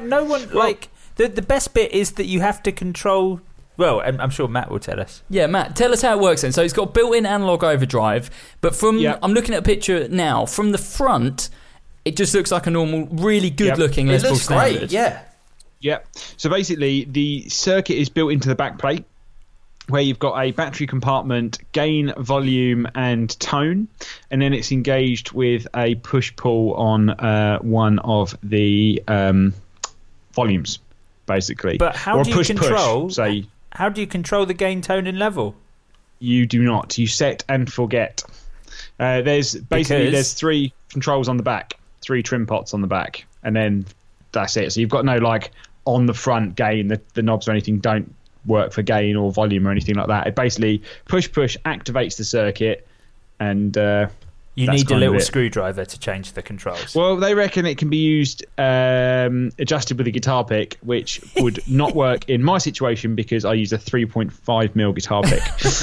[SPEAKER 6] The best bit is that you have to control. Well, I'm sure Matt will tell us.
[SPEAKER 4] Yeah, Matt, tell us how it works then. So it's got built-in analog overdrive, but I'm looking at a picture now. From the front, it just looks like a normal, really good-looking Les Paul Standard.
[SPEAKER 5] It looks great,
[SPEAKER 2] yeah. So basically, the circuit is built into the back plate, where you've got a battery compartment, gain, volume, and tone, and then it's engaged with a push-pull on one of the volumes, basically.
[SPEAKER 6] But how do you control?
[SPEAKER 2] Say,
[SPEAKER 6] how do you control the gain, tone, and level?
[SPEAKER 2] You do not. You set and forget. There's 3 controls on the back, 3 trim pots on the back, and then that's it. So you've got no on the front gain. The knobs or anything don't work for gain or volume or anything like that. It basically push activates the circuit, and
[SPEAKER 6] you need a little screwdriver to change the controls.
[SPEAKER 2] Well, they reckon it can be used adjusted with a guitar pick, which would not work in my situation because I use a 3.5mm guitar pick.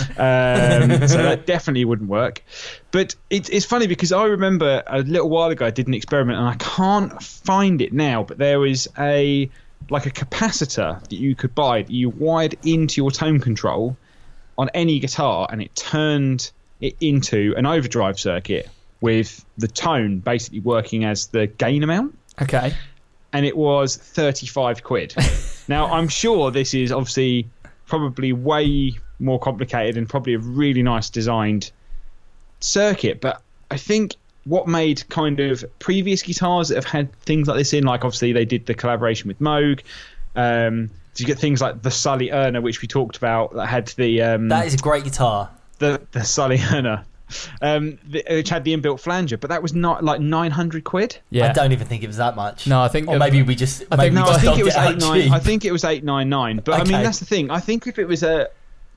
[SPEAKER 2] So that definitely wouldn't work. But it's funny because I remember a little while ago I did an experiment, and I can't find it now, but there was a capacitor that you could buy that you wired into your tone control on any guitar, and it turned it into an overdrive circuit with the tone basically working as the gain amount.
[SPEAKER 4] Okay.
[SPEAKER 2] And it was 35 quid. Now, I'm sure this is obviously probably way more complicated and probably a really nice designed circuit, but I think what made kind of previous guitars that have had things like this in, like obviously they did the collaboration with Moog. You get things like the Sully Erna, which we talked about, that had the...
[SPEAKER 5] that is a great guitar.
[SPEAKER 2] The Sully Erna, which had the inbuilt flanger, but that was not like 900 quid.
[SPEAKER 5] Yeah, I don't even think it was that much.
[SPEAKER 4] No, I think,
[SPEAKER 5] or maybe we just.
[SPEAKER 2] I think it was 899. I think it was 899. But okay. I mean, that's the thing. I think if it was a,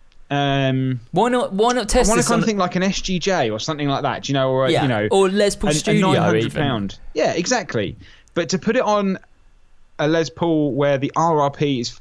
[SPEAKER 4] why not test?
[SPEAKER 2] I want to kind of think like an SGJ or something like that. You know, or
[SPEAKER 4] or Les Paul Studio,
[SPEAKER 2] £900. Yeah, exactly. But to put it on a Les Paul where the RRP is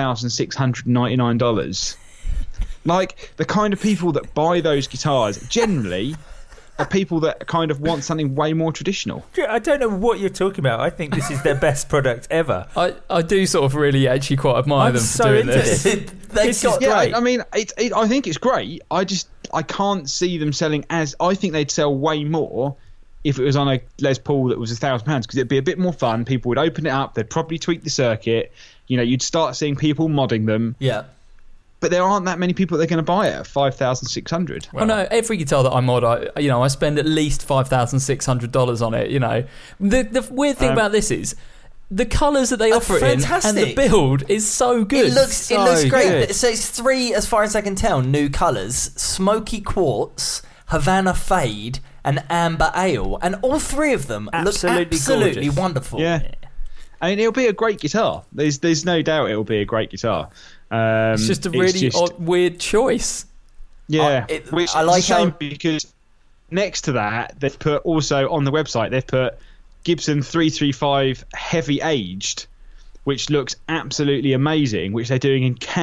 [SPEAKER 2] $5,699. Like, the kind of people that buy those guitars generally are people that kind of want something way more traditional.
[SPEAKER 6] I don't know what you're talking about. I think this is their best product ever.
[SPEAKER 4] I do sort of really actually quite admire them for doing this.
[SPEAKER 6] This is great.
[SPEAKER 2] I mean, I think it's great. I can't see them selling as... I think they'd sell way more if it was on a Les Paul that was £1,000, because it'd be a bit more fun. People would open it up. They'd probably tweak the circuit. You know, you'd start seeing people modding them.
[SPEAKER 5] Yeah.
[SPEAKER 2] But there aren't that many people that are going to buy it at $5,600.
[SPEAKER 4] Well, no, every guitar that I mod, I spend at least $5,600 on it. You know, the weird thing about this is the colours that they offer it in, and the build is so good.
[SPEAKER 5] It looks great. Good. So it's 3, as far as I can tell, new colours: smoky quartz, Havana fade, and amber ale, and all 3 of them look absolutely wonderful.
[SPEAKER 2] Yeah, I mean, it'll be a great guitar. There's no doubt it'll be a great guitar.
[SPEAKER 4] It's just a really odd, weird choice.
[SPEAKER 2] Yeah, which I like. It's a shame because next to that, they've put also on the website, they've put Gibson 335 heavy aged, which looks absolutely amazing, which they're doing in Canada.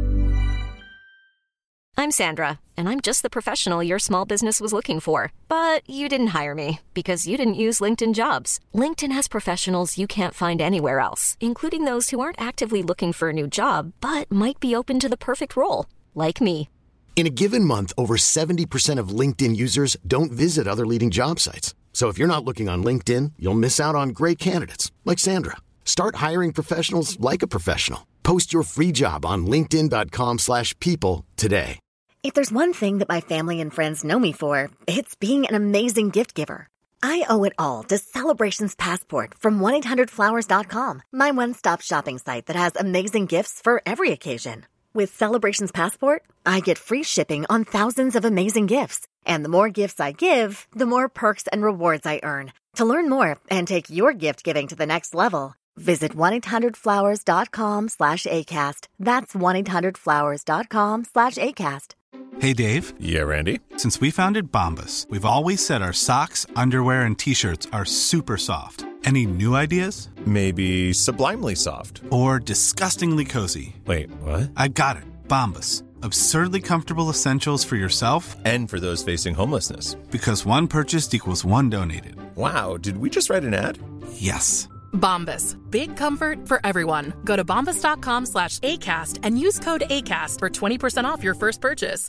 [SPEAKER 3] I'm Sandra, and I'm just the professional your small business was looking for. But you didn't hire me because you didn't use LinkedIn Jobs. LinkedIn has professionals you can't find anywhere else, including those who aren't actively looking for a new job, but might be open to the perfect role, like me.
[SPEAKER 7] In a given month, over 70% of LinkedIn users don't visit other leading job sites. So if you're not looking on LinkedIn, you'll miss out on great candidates, like Sandra. Start hiring professionals like a professional. Post your free job on linkedin.com/people today.
[SPEAKER 8] If there's one thing that my family and friends know me for, it's being an amazing gift giver. I owe it all to Celebrations Passport from 1-800-Flowers.com, my one-stop shopping site that has amazing gifts for every occasion. With Celebrations Passport, I get free shipping on thousands of amazing gifts. And the more gifts I give, the more perks and rewards I earn. To learn more and take your gift giving to the next level, visit 1-800-Flowers.com/ACAST. That's 1-800-Flowers.com/ACAST.
[SPEAKER 9] Hey, Dave.
[SPEAKER 10] Yeah, Randy?
[SPEAKER 9] Since we founded Bombas, we've always said our socks, underwear, and T-shirts are super soft. Any new ideas?
[SPEAKER 10] Maybe sublimely soft.
[SPEAKER 9] Or disgustingly cozy.
[SPEAKER 10] Wait, what?
[SPEAKER 9] I got it. Bombas. Absurdly comfortable essentials for yourself
[SPEAKER 10] and for those facing homelessness.
[SPEAKER 9] Because one purchased equals one donated.
[SPEAKER 10] Wow, did we just write an ad?
[SPEAKER 9] Yes.
[SPEAKER 11] Bombas. Big comfort for everyone. Go to bombas.com/ACAST and use code ACAST for 20% off your first purchase.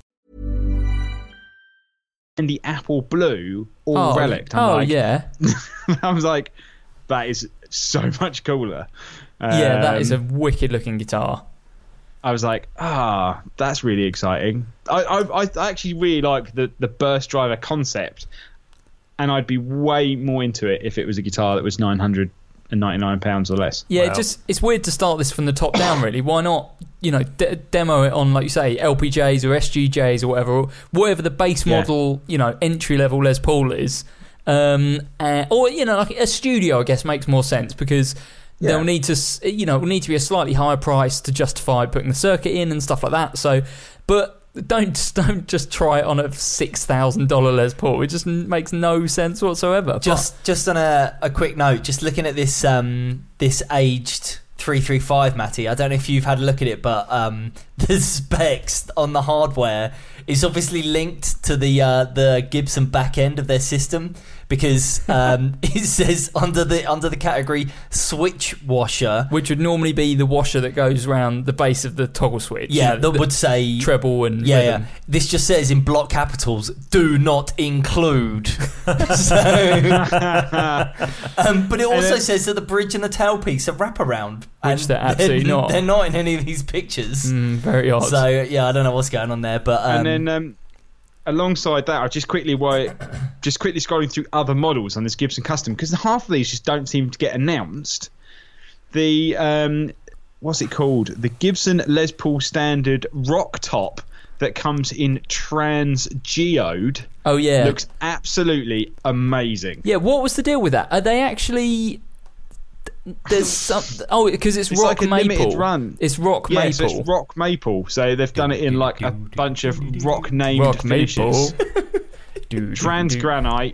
[SPEAKER 2] And the apple blue or relic.
[SPEAKER 4] Yeah.
[SPEAKER 2] I was like, that is so much cooler.
[SPEAKER 4] That is a wicked looking guitar.
[SPEAKER 2] I was like, that's really exciting. I actually really like the burst driver concept, and I'd be way more into it if it was a guitar that was £999 or less.
[SPEAKER 4] Yeah, it's weird to start this from the top down, really. Why not, demo it on, like you say, LPJs or SGJs or whatever the base model, entry level Les Paul is, or like a studio, I guess, makes more sense because. Yeah. They'll need to, it will need to be a slightly higher price to justify putting the circuit in and stuff like that. So, but don't just try it on a $6,000 Les Paul. It just makes no sense whatsoever.
[SPEAKER 5] Just on a quick note, just looking at this this aged 335, Matty. I don't know if you've had a look at it, but the specs on the hardware is obviously linked to the Gibson back end of their system. Because it says under the category switch washer,
[SPEAKER 4] which would normally be the washer that goes around the base of the toggle switch.
[SPEAKER 5] Yeah, that would say
[SPEAKER 4] treble and rhythm.
[SPEAKER 5] Yeah. This just says in block capitals, "Do not include." But it also says that the bridge and the tailpiece are wraparound,
[SPEAKER 4] which they're absolutely not.
[SPEAKER 5] They're not in any of these pictures.
[SPEAKER 4] Very odd.
[SPEAKER 5] So yeah, I don't know what's going on there, but
[SPEAKER 2] and then. Alongside that, I just quickly scrolling through other models on this Gibson Custom because half of these just don't seem to get announced. The what's it called? The Gibson Les Paul Standard Rock Top that comes in trans geode.
[SPEAKER 4] Oh yeah,
[SPEAKER 2] looks absolutely amazing.
[SPEAKER 4] Yeah, what was the deal with that? Are they actually? There's some because it's rock
[SPEAKER 2] like a
[SPEAKER 4] maple.
[SPEAKER 2] Limited run.
[SPEAKER 4] It's rock maple.
[SPEAKER 2] So it's rock maple. So they've done it in like a bunch of rock named finishes. Trans granite,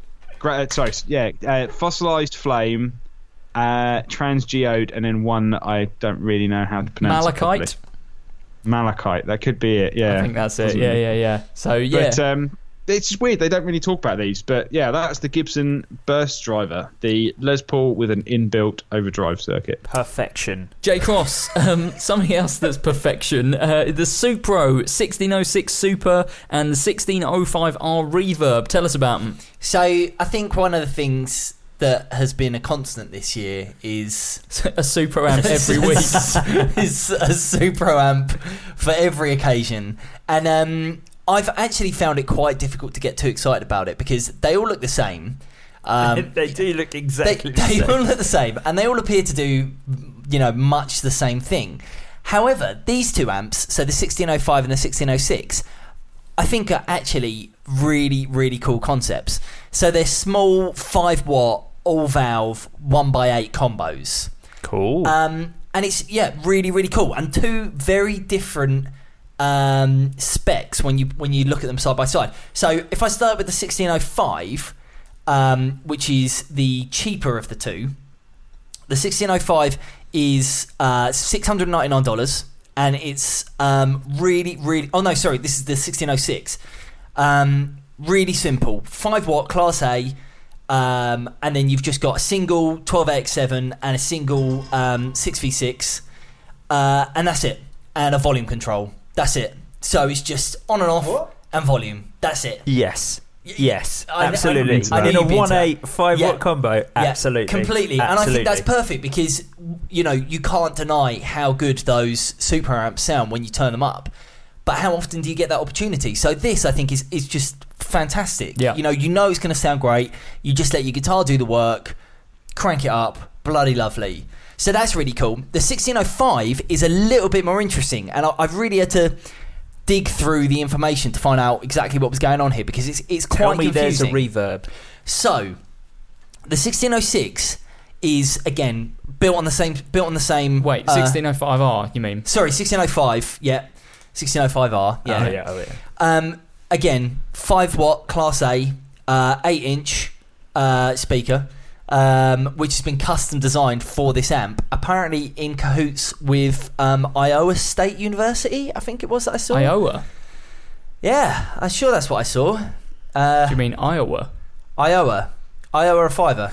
[SPEAKER 2] fossilized flame, trans geode, and then one that I don't really know how to pronounce. Malachite. That could be it. Yeah,
[SPEAKER 4] I think that's it. Yeah. So yeah.
[SPEAKER 2] But it's just weird they don't really talk about these, but yeah, that's the Gibson Burst Driver, the Les Paul with an inbuilt overdrive circuit.
[SPEAKER 6] Perfection.
[SPEAKER 4] J Cross, something else that's perfection, the Supro 1606 Super and the 1605R Reverb. Tell us about them.
[SPEAKER 5] So I think one of the things that has been a constant this year is
[SPEAKER 4] a Supro amp every week.
[SPEAKER 5] Is a Supro amp for every occasion, and I've actually found it quite difficult to get too excited about it because they all look the same.
[SPEAKER 6] They do look exactly the same.
[SPEAKER 5] They all look the same, and they all appear to do, much the same thing. However, these two amps, so the 1605 and the 1606, I think are actually really, really cool concepts. So they're small 5-watt, all-valve, 1x8 combos.
[SPEAKER 6] Cool.
[SPEAKER 5] And it's, really, really cool. And two very different specs when you look at them side by side. So if I start with the 1605, which is the cheaper of the two, the 1605 is $699, and it's really, really. Oh no, sorry, this is the 1606. Really simple, 5-watt Class A, and then you've just got a single 12AX7 and a single 6V6, and that's it, and a volume control. That's it. So it's just on and off and volume. That's it.
[SPEAKER 6] Yes, absolutely. In a 1.8 5-watt combo, absolutely,
[SPEAKER 5] completely.
[SPEAKER 6] Absolutely.
[SPEAKER 5] And I think that's perfect because you can't deny how good those super amps sound when you turn them up. But how often do you get that opportunity? So this, I think, is just fantastic.
[SPEAKER 4] Yeah.
[SPEAKER 5] You know it's going to sound great. You just let your guitar do the work, crank it up, bloody lovely. So that's really cool. The 1605 is a little bit more interesting, and I've really had to dig through the information to find out exactly what was going on here because it's quite confusing.
[SPEAKER 6] Tell me there's a reverb.
[SPEAKER 5] So the 1606 is again built on the same.
[SPEAKER 4] Wait, 1605R? You mean?
[SPEAKER 5] Sorry, 1605. Yeah, 1605R. Yeah.
[SPEAKER 6] Oh yeah.
[SPEAKER 5] Again, 5-watt Class A, 8-inch speaker. which has been custom designed for this amp. Apparently in cahoots with Iowa State University, I think it was that I saw.
[SPEAKER 4] Iowa?
[SPEAKER 5] Yeah, I'm sure that's what I saw.
[SPEAKER 4] Do you mean Iowa?
[SPEAKER 5] Iowa a fiver.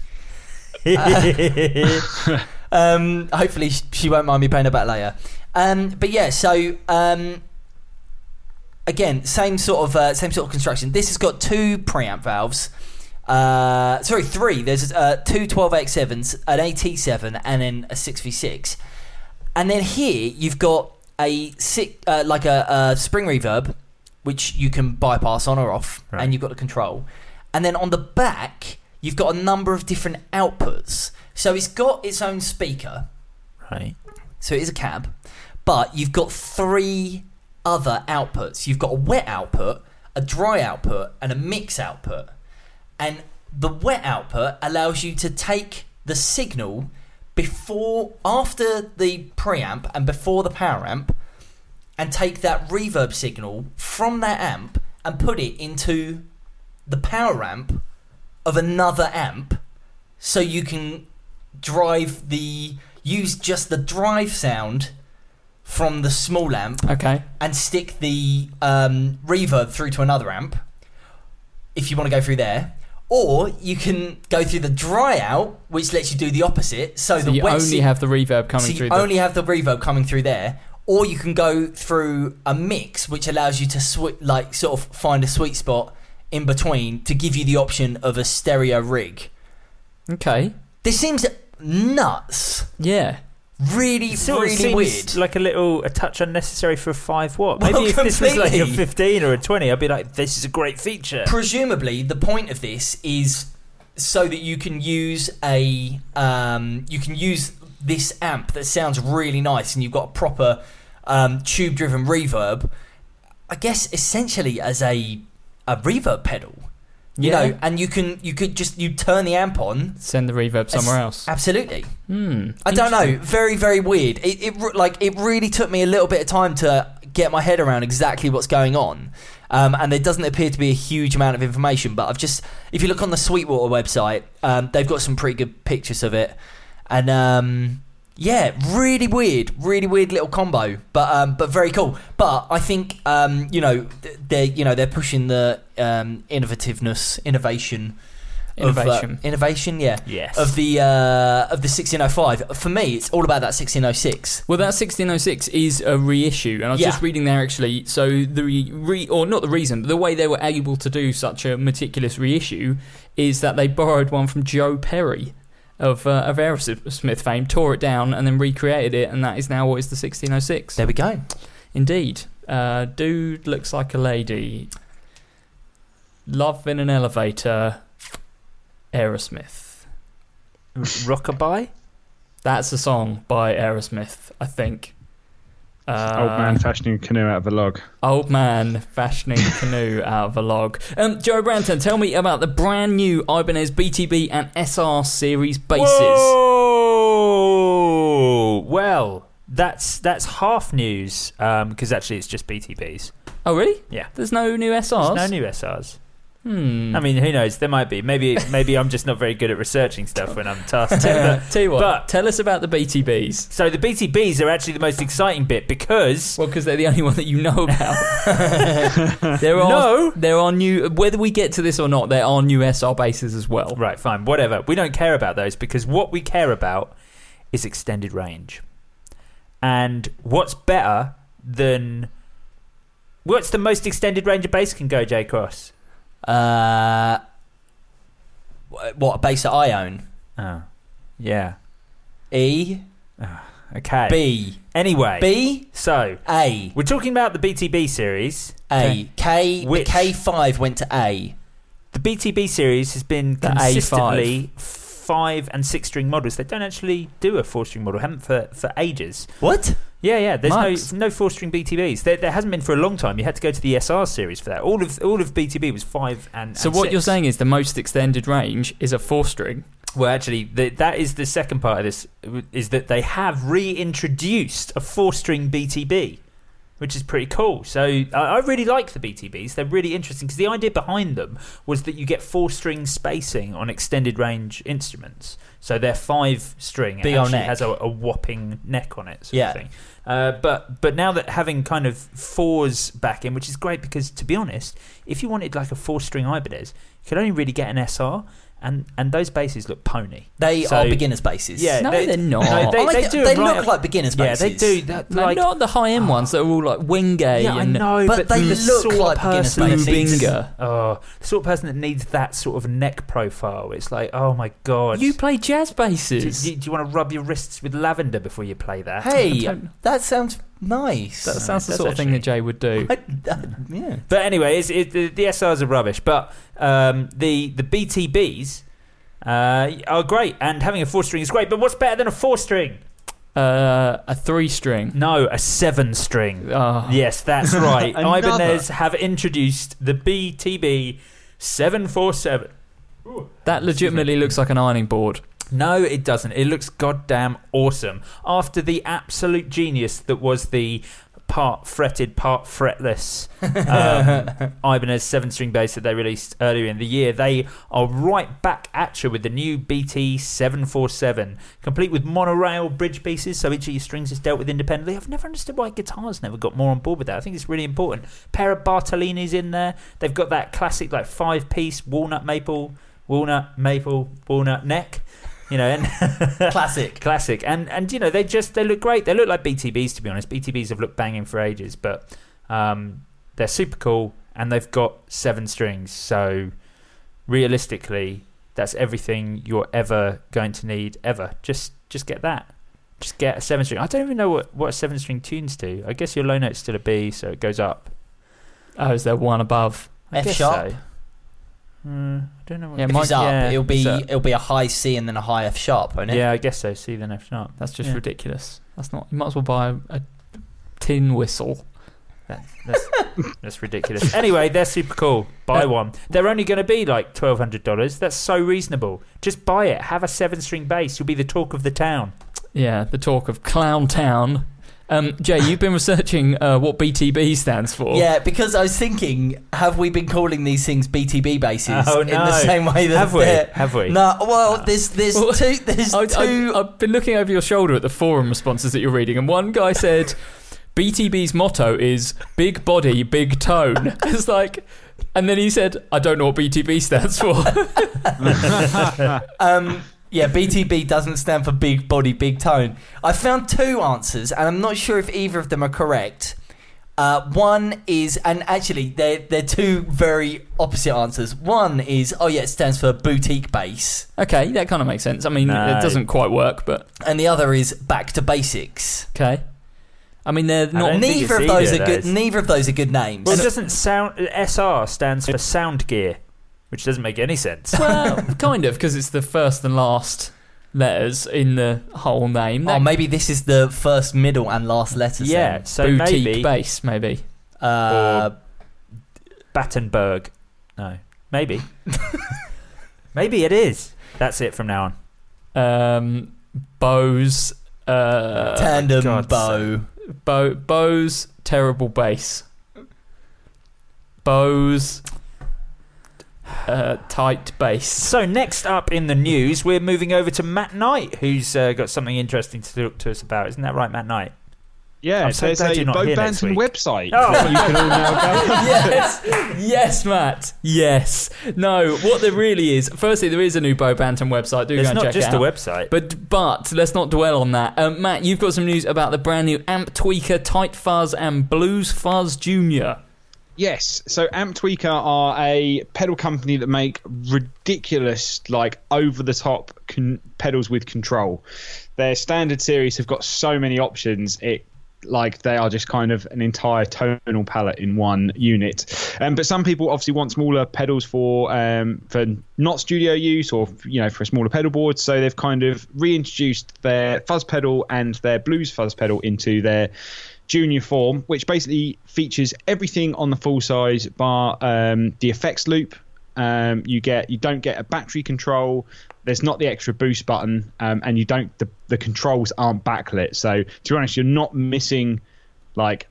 [SPEAKER 5] Hopefully she won't mind me paying her back later. But yeah, so again, same sort of construction. This has got 2 preamp valves. 3. There's 2 12AX7s, an AT7, and then a 6v6. And then here you've got a spring reverb, which you can bypass on or off, right. And you've got the control. And then on the back, you've got a number of different outputs. So it's got its own speaker.
[SPEAKER 6] Right.
[SPEAKER 5] So it is a cab. But you've got 3 other outputs. You've got a wet output, a dry output, and a mix output. And the wet output allows you to take the signal after the preamp and before the power amp, and take that reverb signal from that amp and put it into the power amp of another amp, so you can use just the drive sound from the small amp,
[SPEAKER 4] okay,
[SPEAKER 5] and stick the reverb through to another amp if you want to go through there. Or you can go through the dry out, which lets you do the opposite. So the
[SPEAKER 4] you only have the reverb coming through.
[SPEAKER 5] Only have the reverb coming through there. Or you can go through a mix, which allows you to sort of find a sweet spot in between to give you the option of a stereo rig.
[SPEAKER 4] Okay.
[SPEAKER 5] This seems nuts.
[SPEAKER 4] Yeah.
[SPEAKER 5] Really weird.
[SPEAKER 6] Like a touch unnecessary for a 5 watt. Maybe if this was like a 15 or a 20, I'd be like, this is a great feature.
[SPEAKER 5] Presumably, the point of this is so that you can use this amp that sounds really nice, and you've got a proper tube-driven reverb. I guess essentially as a reverb pedal. You know, and you could just turn the amp on,
[SPEAKER 4] send the reverb somewhere else.
[SPEAKER 5] Absolutely. I don't know. Very, very weird. It really took me a little bit of time to get my head around exactly what's going on. And there doesn't appear to be a huge amount of information. But if you look on the Sweetwater website, they've got some pretty good pictures of it. And really weird little combo, but very cool. But I think they're pushing the innovation,
[SPEAKER 6] yes,
[SPEAKER 5] of the 1605. For me, it's all about that 1606.
[SPEAKER 4] Well, that 1606 is a reissue, and I was just reading there actually. So the way they were able to do such a meticulous reissue is that they borrowed one from Joe Perry of Aerosmith fame, tore it down and then recreated it, and that is now what is the 1606.
[SPEAKER 5] There we go.
[SPEAKER 4] Indeed. Dude looks like a lady. Love in an elevator. Aerosmith.
[SPEAKER 6] Rockabye?
[SPEAKER 4] That's a song by Aerosmith, I think.
[SPEAKER 2] Old man fashioning a canoe out of a log.
[SPEAKER 4] Old man fashioning a canoe out of a log. Joe Branton, tell me about the brand new Ibanez BTB and SR series basses.
[SPEAKER 6] Whoa! Well, that's half news, because actually it's just BTBs.
[SPEAKER 4] Oh, really?
[SPEAKER 6] Yeah.
[SPEAKER 4] There's no new SRs?
[SPEAKER 6] There's no new SRs. I mean, who knows? There might be. Maybe I'm just not very good at researching stuff when I'm tasked to.
[SPEAKER 4] Tell you what, tell us about the BTBs.
[SPEAKER 6] So the BTBs are actually the most exciting bit because
[SPEAKER 4] they're the only one that you know about. There are new. Whether we get to this or not, there are new SR bases as well.
[SPEAKER 6] Right, fine, whatever. We don't care about those because what we care about is extended range. And what's better than? What's the most extended range a bass can go, J Cross?
[SPEAKER 5] What, a bass that I own?
[SPEAKER 6] Oh, yeah.
[SPEAKER 5] E.
[SPEAKER 6] Okay.
[SPEAKER 5] B.
[SPEAKER 6] Anyway.
[SPEAKER 5] B.
[SPEAKER 6] So.
[SPEAKER 5] A.
[SPEAKER 6] We're talking about the BTB series.
[SPEAKER 5] A. K. The K5 went to A.
[SPEAKER 6] The BTB series has been consistently 5 and 6 string models. They don't actually do a 4-string model. Haven't for ages.
[SPEAKER 5] What?
[SPEAKER 6] Yeah. There's no 4-string BTBs. There hasn't been for a long time. You had to go to the SR series for that. All of BTB was 5 and 6.
[SPEAKER 4] So what you're saying is the most extended range is a 4-string?
[SPEAKER 6] Well, actually, that is the second part of this, is that they have reintroduced a 4-string BTB. which is pretty cool. So I really like the BTBs. They're really interesting because the idea behind them was that you get 4-string spacing on extended range instruments. So they're 5-string. It actually has a whopping neck on it, sort of thing. But now that having kind of 4s back in, which is great because, to be honest, if you wanted like a 4-string Ibanez, you could only really get an SR. And those basses look pony.
[SPEAKER 5] They are beginner's basses.
[SPEAKER 6] Yeah,
[SPEAKER 4] no, they're not.
[SPEAKER 6] No,
[SPEAKER 5] they look like beginner's basses.
[SPEAKER 6] Yeah, they do.
[SPEAKER 4] Like, not the high-end ones that are all like Wingate.
[SPEAKER 6] Yeah, I know, but
[SPEAKER 5] they look like beginner's basses.
[SPEAKER 6] The sort of person that needs that sort of neck profile. It's like, oh my god.
[SPEAKER 4] You play jazz basses.
[SPEAKER 6] Do you want to rub your wrists with lavender before you play that?
[SPEAKER 5] Hey, that sounds nice.
[SPEAKER 4] That sounds the sort of thing that Jay would do.
[SPEAKER 5] Yeah.
[SPEAKER 6] But anyway, the SRs are rubbish. But the BTBs are great, and having a 4-string is great. But what's better than a 4-string?
[SPEAKER 4] A 3-string.
[SPEAKER 6] No, a 7-string.
[SPEAKER 4] Oh.
[SPEAKER 6] Yes, that's right. Ibanez have introduced the BTB 747.
[SPEAKER 4] That legitimately looks like an ironing board.
[SPEAKER 6] No, it doesn't. It looks goddamn awesome. After the absolute genius that was the part fretted, part fretless Ibanez 7-string bass that they released earlier in the year, they are right back at you with the new BT 747, complete with monorail bridge pieces, so each of your strings is dealt with independently. I've never understood why guitars never got more on board with that. I think it's really important. Pair of Bartolinis in there. They've got that classic like 5-piece walnut maple neck. You know, and classic, and you know they look great. They look like BTBs, to be honest. BTBs have looked banging for ages, but they're super cool, and they've got 7 strings. So realistically, that's everything you're ever going to need ever. Just get that. Just get a 7-string. I don't even know what a 7-string tunes to. I guess your low note's still a B, so it goes up.
[SPEAKER 4] Oh, is there one above?
[SPEAKER 5] F sharp.
[SPEAKER 6] So. I don't know.
[SPEAKER 5] If it's up, it'll be a high C and then a high F sharp, won't it?
[SPEAKER 6] Yeah, I guess so. C then F sharp.
[SPEAKER 4] That's just ridiculous. That's not. You might as well buy a tin whistle.
[SPEAKER 6] That's ridiculous. Anyway, they're super cool. Buy one. They're only going to be like $1,200. That's so reasonable. Just buy it. Have a 7-string bass. You'll be the talk of the town.
[SPEAKER 4] Yeah, the talk of Clown Town. Jay, you've been researching what BTB stands for.
[SPEAKER 5] Yeah, because I was thinking, have we been calling these things BTB bases in the same way that
[SPEAKER 6] have we?
[SPEAKER 5] No, well, there's two.
[SPEAKER 4] I've been looking over your shoulder at the forum responses that you're reading, and one guy said BTB's motto is big body, big tone. It's like, and then he said, I don't know what BTB stands for.
[SPEAKER 5] Yeah, BTB doesn't stand for big body, big tone. I found 2 answers, and I'm not sure if either of them are correct. One is, and actually they're 2 very opposite answers. One is, it stands for boutique bass.
[SPEAKER 4] Okay, that kind of makes sense. I mean, it doesn't quite work, but...
[SPEAKER 5] And the other is back to basics.
[SPEAKER 4] Okay. I mean, they're not...
[SPEAKER 5] Neither of those are good names.
[SPEAKER 6] Well, SR stands for sound gear, which doesn't make any sense.
[SPEAKER 4] Well, kind of, because it's the first and last letters in the whole name.
[SPEAKER 5] Maybe this is the first, middle, and last letters.
[SPEAKER 6] Yeah,
[SPEAKER 5] then.
[SPEAKER 6] so
[SPEAKER 4] boutique bass, maybe.
[SPEAKER 6] Or Battenberg. No, maybe. Maybe it is. That's it from now
[SPEAKER 4] on. Bose.
[SPEAKER 5] Tandem bow.
[SPEAKER 4] Bose terrible bass. Bose. Tight bass.
[SPEAKER 6] So next up in the news, we're moving over to Matt Knight, who's got something interesting to talk to us about. Isn't that right, Matt Knight?
[SPEAKER 2] Yeah, so there's a Bo Banton website
[SPEAKER 6] that
[SPEAKER 2] you can all know about.
[SPEAKER 4] Yes, Matt. Yes. No, what there really is, firstly, there is a new Bo Banton website. Do go and check it out.
[SPEAKER 6] It's not just a website.
[SPEAKER 4] But let's not dwell on that. Matt, you've got some news about the brand new Amp Tweaker Tight Fuzz and Blues Fuzz Junior.
[SPEAKER 2] Yes, so Amp Tweaker are a pedal company that make ridiculous, like over-the-top pedals with control. Their standard series have got so many options, they are just kind of an entire tonal palette in one unit. But some people obviously want smaller pedals for not studio use or for a smaller pedal board. So they've kind of reintroduced their fuzz pedal and their blues fuzz pedal into their junior form, which basically features everything on the full size bar the effects loop. You don't get a battery control. There's not the extra boost button, and the controls aren't backlit. So to be honest, you're not missing like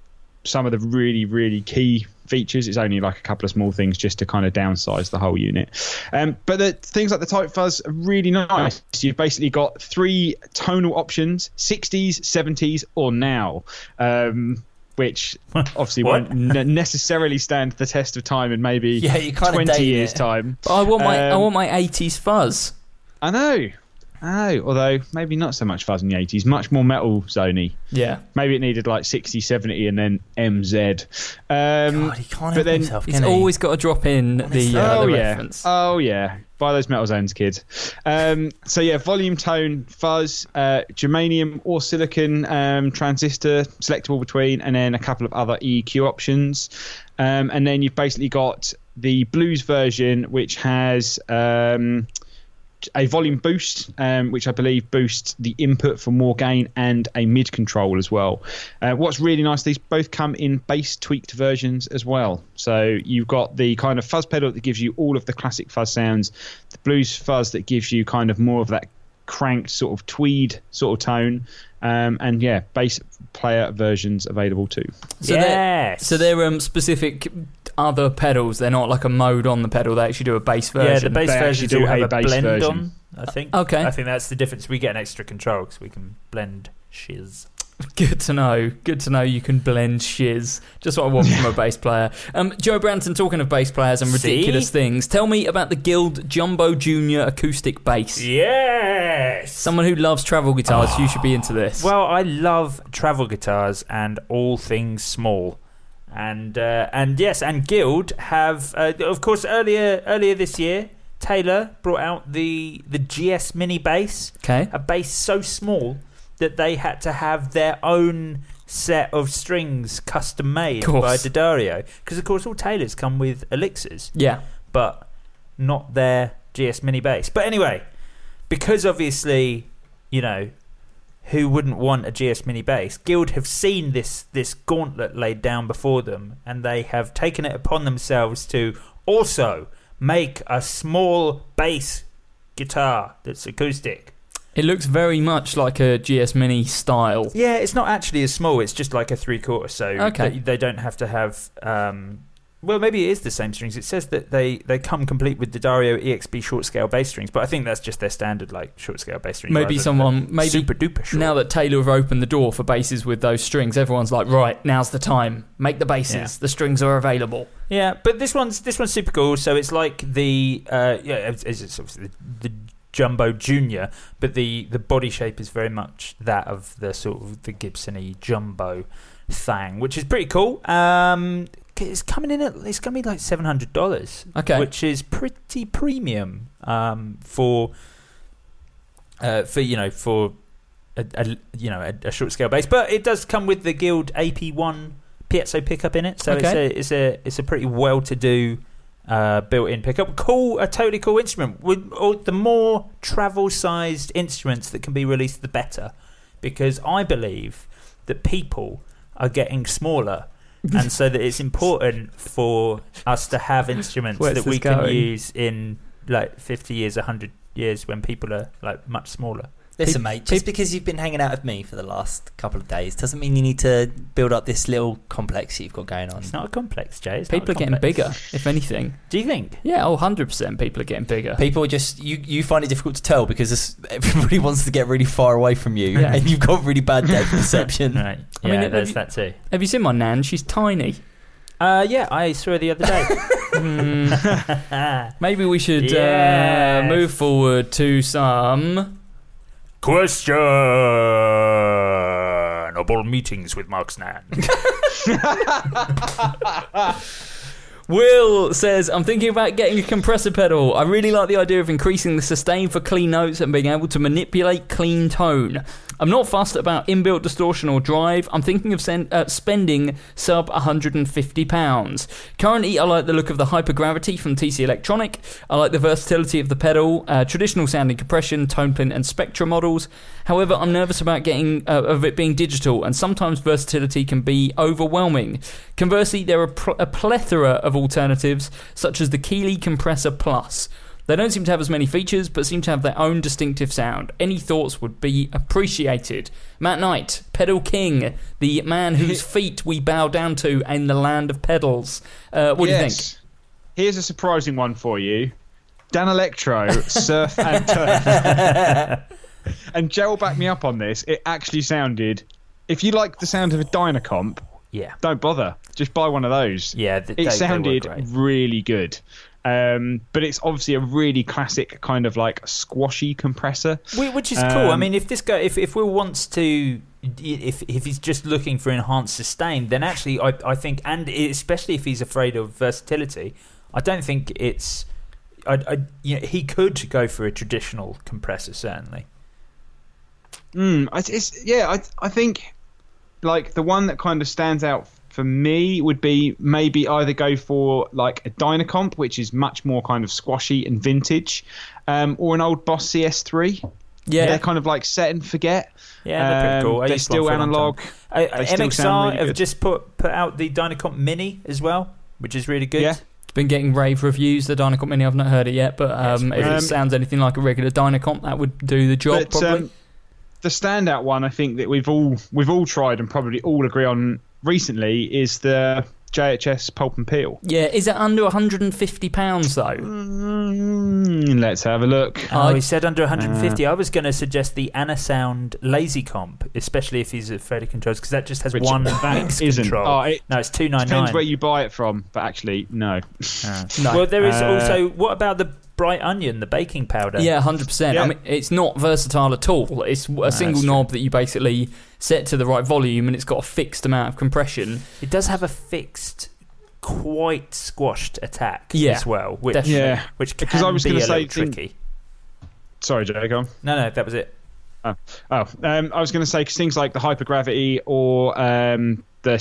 [SPEAKER 2] some of the really, really key features. It's only like a couple of small things just to kind of downsize the whole unit. But the things like the Type Fuzz are really nice. You've basically got 3 tonal options: 60s, 70s, or now. Which obviously won't necessarily stand the test of time in maybe 20 years' time.
[SPEAKER 4] I want my 80s fuzz.
[SPEAKER 2] I know. Although maybe not so much fuzz in the 80s, much more metal zoney.
[SPEAKER 4] Yeah.
[SPEAKER 2] Maybe it needed like 60, 70 and then MZ.
[SPEAKER 5] God, he can't help himself,
[SPEAKER 4] He's always got to drop in the reference.
[SPEAKER 2] Oh, yeah. Buy those metal zones, kids. So, yeah, volume, tone, fuzz, germanium or silicon transistor, selectable between, and then a couple of other EQ options. And then you've basically got the blues version, which has a volume boost, which I believe boosts the input for more gain, and a mid control as well. What's really nice, these both come in bass tweaked versions as well. So you've got the kind of fuzz pedal that gives you all of the classic fuzz sounds, the blues fuzz that gives you kind of more of that cranked sort of tweed sort of tone, and bass player versions available too.
[SPEAKER 4] So they're specific other pedals. They're not like a mode on the pedal. They actually do a bass version.
[SPEAKER 6] Yeah, the bass version do have a blend
[SPEAKER 2] version
[SPEAKER 6] on, I think.
[SPEAKER 4] Okay.
[SPEAKER 6] I think that's the difference. We get an extra control because we can blend shiz.
[SPEAKER 4] Good to know. Good to know you can blend shiz. Just what I want from a bass player. Joe Branton, talking of bass players and ridiculous things, tell me about the Guild Jumbo Junior acoustic bass.
[SPEAKER 6] Yes!
[SPEAKER 4] Someone who loves travel guitars, you should be into this.
[SPEAKER 6] Well, I love travel guitars and all things small. And Guild have, of course, earlier this year, Taylor brought out the GS Mini bass.
[SPEAKER 4] Okay.
[SPEAKER 6] A bass so small that they had to have their own set of strings custom made by D'Addario. Because, of course, all Taylors come with Elixirs.
[SPEAKER 4] Yeah.
[SPEAKER 6] But not their GS Mini bass. But anyway, because obviously, who wouldn't want a GS Mini bass? Guild have seen this gauntlet laid down before them, and they have taken it upon themselves to also make a small bass guitar that's acoustic.
[SPEAKER 4] It looks very much like a GS Mini style.
[SPEAKER 6] Yeah, it's not actually as small. It's just like a 3/4. So they don't have to have... well, maybe it is the same strings. It says that they come complete with the D'Addario EXP short scale bass strings, but I think that's just their standard short scale bass strings.
[SPEAKER 4] Maybe
[SPEAKER 6] super duper short.
[SPEAKER 4] Now that Taylor have opened the door for basses with those strings, everyone's like, right, now's the time. Make the basses. Yeah. The strings are available.
[SPEAKER 6] Yeah, but this one's super cool. So it's like it's obviously the Jumbo Junior, but the body shape is very much that of the sort of the Gibson-y Jumbo thing, which is pretty cool. It's coming in at like $700.
[SPEAKER 4] Okay,
[SPEAKER 6] which is pretty premium for a short scale bass. But it does come with the Guild AP1 piezo pickup in it, so it's a pretty well to do built-in pickup. A totally cool instrument. The more travel-sized instruments that can be released, the better, because I believe that people are getting smaller. And so that it's important for us to have instruments that we can use in 50 years, 100 years when people are much smaller.
[SPEAKER 5] Listen, mate, just because you've been hanging out with me for the last couple of days doesn't mean you need to build up this little complex you've got going on.
[SPEAKER 6] It's not a complex, Jay.
[SPEAKER 4] People are getting bigger, if anything.
[SPEAKER 6] Do you think?
[SPEAKER 4] Yeah, 100% people are getting bigger.
[SPEAKER 5] People just... You find it difficult to tell because everybody wants to get really far away from you, and you've got really bad depth perception.
[SPEAKER 6] Right. Yeah, there's that too.
[SPEAKER 4] Have you seen my nan? She's tiny.
[SPEAKER 6] Yeah, I saw her the other day.
[SPEAKER 4] Maybe we should move forward to some...
[SPEAKER 6] questionable meetings with Mark Snan.
[SPEAKER 4] Will says, I'm thinking about getting a compressor pedal. I really like the idea of increasing the sustain for clean notes and being able to manipulate clean tone. I'm not fussed about inbuilt distortion or drive. I'm thinking of spending sub £150. Currently, I like the look of the hypergravity from TC Electronic. I like the versatility of the pedal, traditional sounding compression, tone plint and spectra models. However, I'm nervous about of it being digital, and sometimes versatility can be overwhelming. Conversely, there are a plethora of alternatives, such as the Keeley Compressor Plus. They don't seem to have as many features, but seem to have their own distinctive sound. Any thoughts would be appreciated. Matt Knight, Pedal King, the man whose feet we bow down to in the land of pedals. What do you think?
[SPEAKER 2] Here's a surprising one for you. Danelectro, Surf and Turf. And Joe will back me up on this. It actually sounded... If you like the sound of a Dynacomp, don't bother. Just buy one of those.
[SPEAKER 6] Yeah,
[SPEAKER 2] it sounded really good. But it's obviously a really classic kind of like squashy compressor,
[SPEAKER 6] which is cool. I mean, if this guy, if Will wants to, if he's just looking for enhanced sustain, then actually I think, and especially if he's afraid of versatility, I don't think it's. He could go for a traditional compressor, certainly.
[SPEAKER 2] I think like the one that kind of stands out for me would be maybe either go for like a Dynacomp, which is much more kind of squashy and vintage, or an old Boss CS3. Yeah, they're kind of like set and forget.
[SPEAKER 6] Yeah, they're pretty cool.
[SPEAKER 2] They're still analog.
[SPEAKER 6] MXR have just put out the Dynacomp Mini as well, which is really good.
[SPEAKER 2] Yeah.
[SPEAKER 4] It's been getting rave reviews, the Dynacomp Mini. I've not heard it yet, but if it sounds anything like a regular Dynacomp, that would do the job, probably.
[SPEAKER 2] The standout one, I think, that we've all tried and probably all agree on recently is the JHS Pulp and Peel.
[SPEAKER 4] Yeah, is it under £150 though?
[SPEAKER 2] Let's have a look.
[SPEAKER 6] He said under 150. I was going to suggest the Anasound Lazy Comp, especially if he's afraid of controls, because that just has one mix control. No, it's $299.
[SPEAKER 2] Depends where you buy it from, but actually, no.
[SPEAKER 4] No.
[SPEAKER 6] Well, there is also. What about the Bright Onion, the baking powder?
[SPEAKER 4] Yeah, 100%. I mean, it's not versatile at all. It's a single knob that you basically set to the right volume, and it's got a fixed amount of compression.
[SPEAKER 6] It does have a fixed, quite squashed attack as well, which can be a little tricky.
[SPEAKER 2] Sorry, Joe, go on.
[SPEAKER 6] No, that was it.
[SPEAKER 2] I was going to say, because things like the Hypergravity or the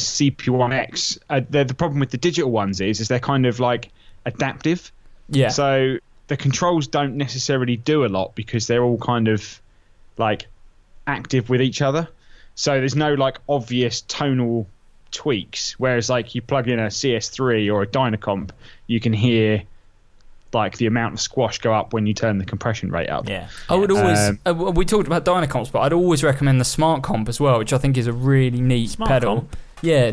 [SPEAKER 2] CP1X, the problem with the digital ones is they're kind of like adaptive.
[SPEAKER 4] Yeah.
[SPEAKER 2] So the controls don't necessarily do a lot because they're all kind of like active with each other. So there's no like obvious tonal tweaks. Whereas like you plug in a CS3 or a Dynacomp, you can hear like the amount of squash go up when you turn the compression rate up.
[SPEAKER 6] Yeah.
[SPEAKER 4] I would always we talked about Dynacomps, but I'd always recommend the Smart Comp as well, which I think is a really neat pedal.
[SPEAKER 6] Comp?
[SPEAKER 4] Yeah,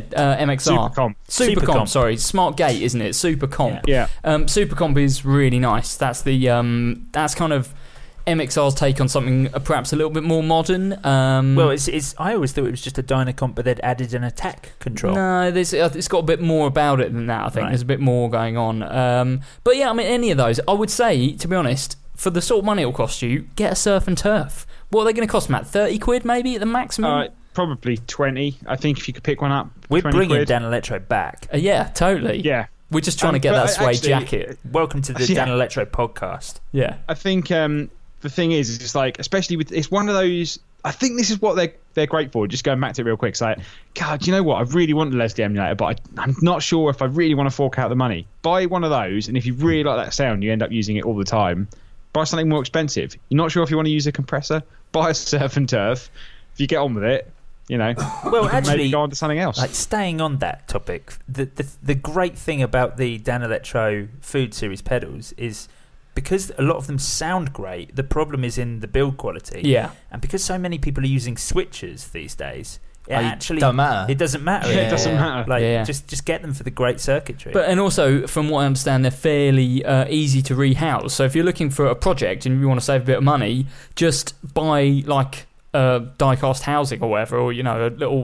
[SPEAKER 4] MXR. Super Comp, sorry. Smart Gate, isn't it? Super Comp.
[SPEAKER 2] Yeah.
[SPEAKER 4] Super Comp is really nice. That's the that's kind of MXR's take on something perhaps a little bit more modern.
[SPEAKER 6] Well, it's. I always thought it was just a Dynacomp, but they'd added an attack control.
[SPEAKER 4] No, it's got a bit more about it than that, I think. Right. There's a bit more going on. But yeah, I mean, any of those, I would say, to be honest, for the sort of money it'll cost you, get a Surf and Turf. What are they going to cost, Matt? 30 quid maybe at the maximum?
[SPEAKER 2] Probably 20. I think if you could pick one up,
[SPEAKER 6] we're bringing Danelectro back.
[SPEAKER 4] Yeah, totally.
[SPEAKER 2] Yeah.
[SPEAKER 4] We're just trying to get that suede jacket.
[SPEAKER 6] Welcome to the Danelectro podcast.
[SPEAKER 4] Yeah.
[SPEAKER 2] I think the thing is, it's like, especially with, it's one of those, I think this is what they're great for. Just going back to it real quick. It's like, God, you know what? I really want the Leslie emulator, but I'm not sure if I really want to fork out the money. Buy one of those, and if you really like that sound, you end up using it all the time. Buy something more expensive. You're not sure if you want to use a compressor? Buy a Surf and Turf. If you get on with it, you know,
[SPEAKER 6] well, actually,
[SPEAKER 2] maybe go on to something else.
[SPEAKER 6] Like, staying on that topic, the great thing about the Danelectro Food Series pedals is because a lot of them sound great, the problem is in the build quality.
[SPEAKER 4] Yeah.
[SPEAKER 6] And because so many people are using switchers these days, it actually
[SPEAKER 5] doesn't matter.
[SPEAKER 6] It doesn't matter.
[SPEAKER 2] Yeah, it doesn't matter.
[SPEAKER 6] Like, just get them for the great circuitry.
[SPEAKER 4] But and also, from what I understand, they're fairly easy to rehouse. So if you're looking for a project and you want to save a bit of money, just buy like die-cast housing or whatever, or a little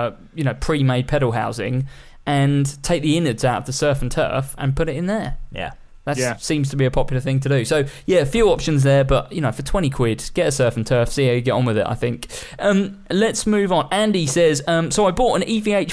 [SPEAKER 4] pre-made pedal housing, and take the innards out of the Surf and Turf and put it in there.
[SPEAKER 6] Yeah.
[SPEAKER 4] That seems to be a popular thing to do. So, yeah, a few options there, but, for 20 quid, get a Surf and Turf, see how you get on with it, I think. Let's move on. Andy says, so I bought an EVH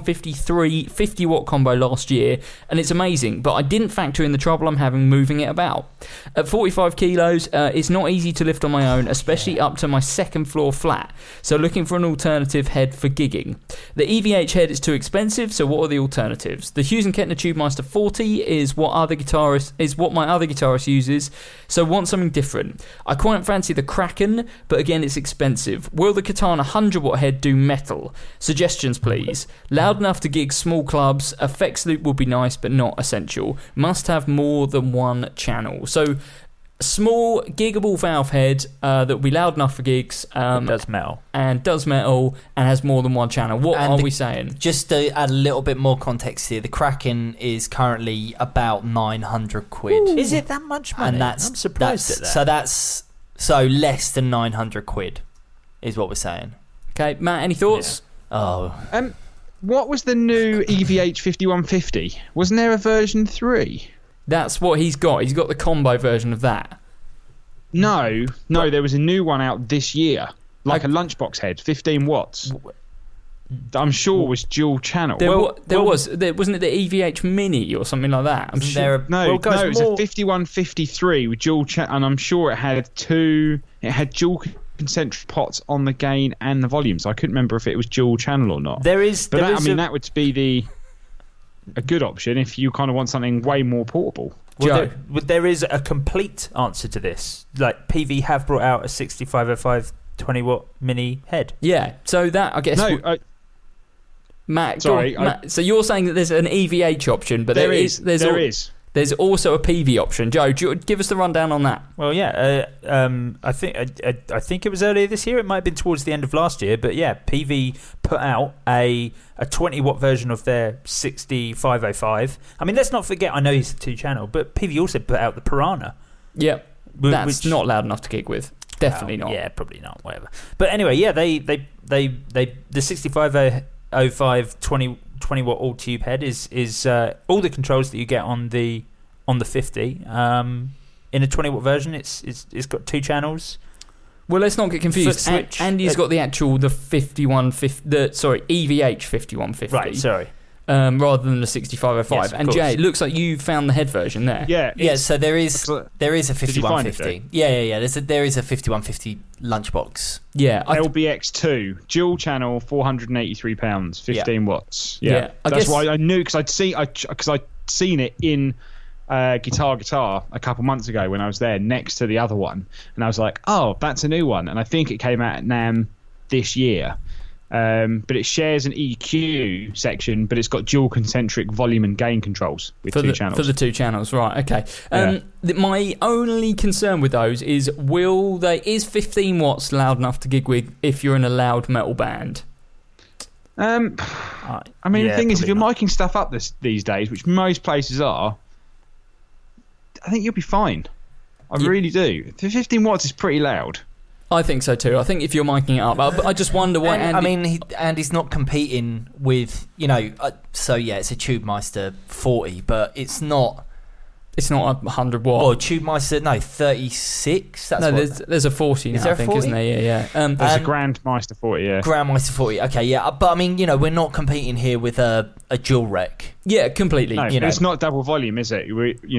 [SPEAKER 4] 5153 50-watt combo last year, and it's amazing, but I didn't factor in the trouble I'm having moving it about. At 45 kilos, it's not easy to lift on my own, especially up to my second floor flat, so looking for an alternative head for gigging. The EVH head is too expensive, so what are the alternatives? The Hughes & Kettner Tubemaster 40 is what other guitarists is what my other guitarist uses, so want something different. I quite fancy the Kraken, but again it's expensive. Will the Katana 100-watt head do metal? Suggestions please. Loud enough to gig small clubs. Effects loop would be nice but not essential. Must have more than one channel. So small giggable valve head that will be loud enough for gigs.
[SPEAKER 6] Does metal
[SPEAKER 4] and has more than one channel. What are we saying?
[SPEAKER 5] Just to add a little bit more context here, the Kraken is currently about 900 quid.
[SPEAKER 6] Ooh. Is it that much money?
[SPEAKER 5] And
[SPEAKER 6] I'm surprised at that.
[SPEAKER 5] So less than 900 quid is what we're saying.
[SPEAKER 4] Okay, Matt, any thoughts?
[SPEAKER 5] Yeah.
[SPEAKER 2] What was the new EVH 5150? Wasn't there a version 3?
[SPEAKER 4] That's what he's got. He's got the combo version of that.
[SPEAKER 2] No, there was a new one out this year, like a lunchbox head, 15 watts. I'm sure was dual channel.
[SPEAKER 4] Wasn't it the EVH Mini or something like that? I'm sure.
[SPEAKER 2] It was a 5153 with dual channel, and I'm sure it had dual concentric pots on the gain and the volume. So I couldn't remember if it was dual channel or not. That would be a good option if you kind of want something way more portable.
[SPEAKER 6] Well, there is a complete answer to this. Like PV have brought out a 6505 20-watt mini head.
[SPEAKER 4] Yeah, so that I guess. Matt, sorry. Matt, so you're saying that there's an EVH option, but there is. There's also a PV option. Joe, do you give us the rundown on that?
[SPEAKER 6] Well, yeah, I think it was earlier this year. It might have been towards the end of last year, but yeah, PV put out a 20-watt version of their 6505. I mean, let's not forget. I know he's a 2-channel, but PV also put out the Piranha.
[SPEAKER 4] Yeah, that's not loud enough to gig with. Definitely not.
[SPEAKER 6] Yeah, probably not. Whatever. But anyway, yeah, they the 6505 20-watt all tube head is all the controls that you get on the 50 in a 20-watt version. It's got 2 channels.
[SPEAKER 4] Well, let's not get confused. Andy's got the EVH 5150.
[SPEAKER 6] Right, sorry.
[SPEAKER 4] Rather than the 6505. Yes, and Jay, it looks like you found the head version there.
[SPEAKER 5] Yeah. So there is a 5150. Yeah. There is a 5150 lunchbox.
[SPEAKER 4] Yeah,
[SPEAKER 2] LBX2 dual channel, £483, 15 watts. Yeah, that's why I knew because I'd seen it in Guitar a couple months ago when I was there next to the other one, and I was like, oh, that's a new one, and I think it came out at NAMM this year. But it shares an EQ section, but it's got dual concentric volume and gain controls with 2 channels.
[SPEAKER 4] For the 2 channels, right, okay. My only concern with those is is 15 watts loud enough to gig with if you're in a loud metal band?
[SPEAKER 2] The thing is, if you're miking stuff up these days, which most places are, I think you'll be fine. I really do. The 15 watts is pretty loud.
[SPEAKER 4] I think so too. I think if you're miking it up, I just wonder why.
[SPEAKER 5] Andy's not competing with so yeah, it's a Tubemeister 40, but it's not.
[SPEAKER 4] It's not 100 watt.
[SPEAKER 5] Or Tubemeister 36.
[SPEAKER 4] There's a 40 now, I think, 40? Isn't there? Yeah.
[SPEAKER 2] There's a Grandmeister 40. Yeah.
[SPEAKER 5] Grandmeister 40. Okay, yeah, but I mean, we're not competing here with a dual rec.
[SPEAKER 4] Yeah, completely.
[SPEAKER 2] No, it's not double volume, is it?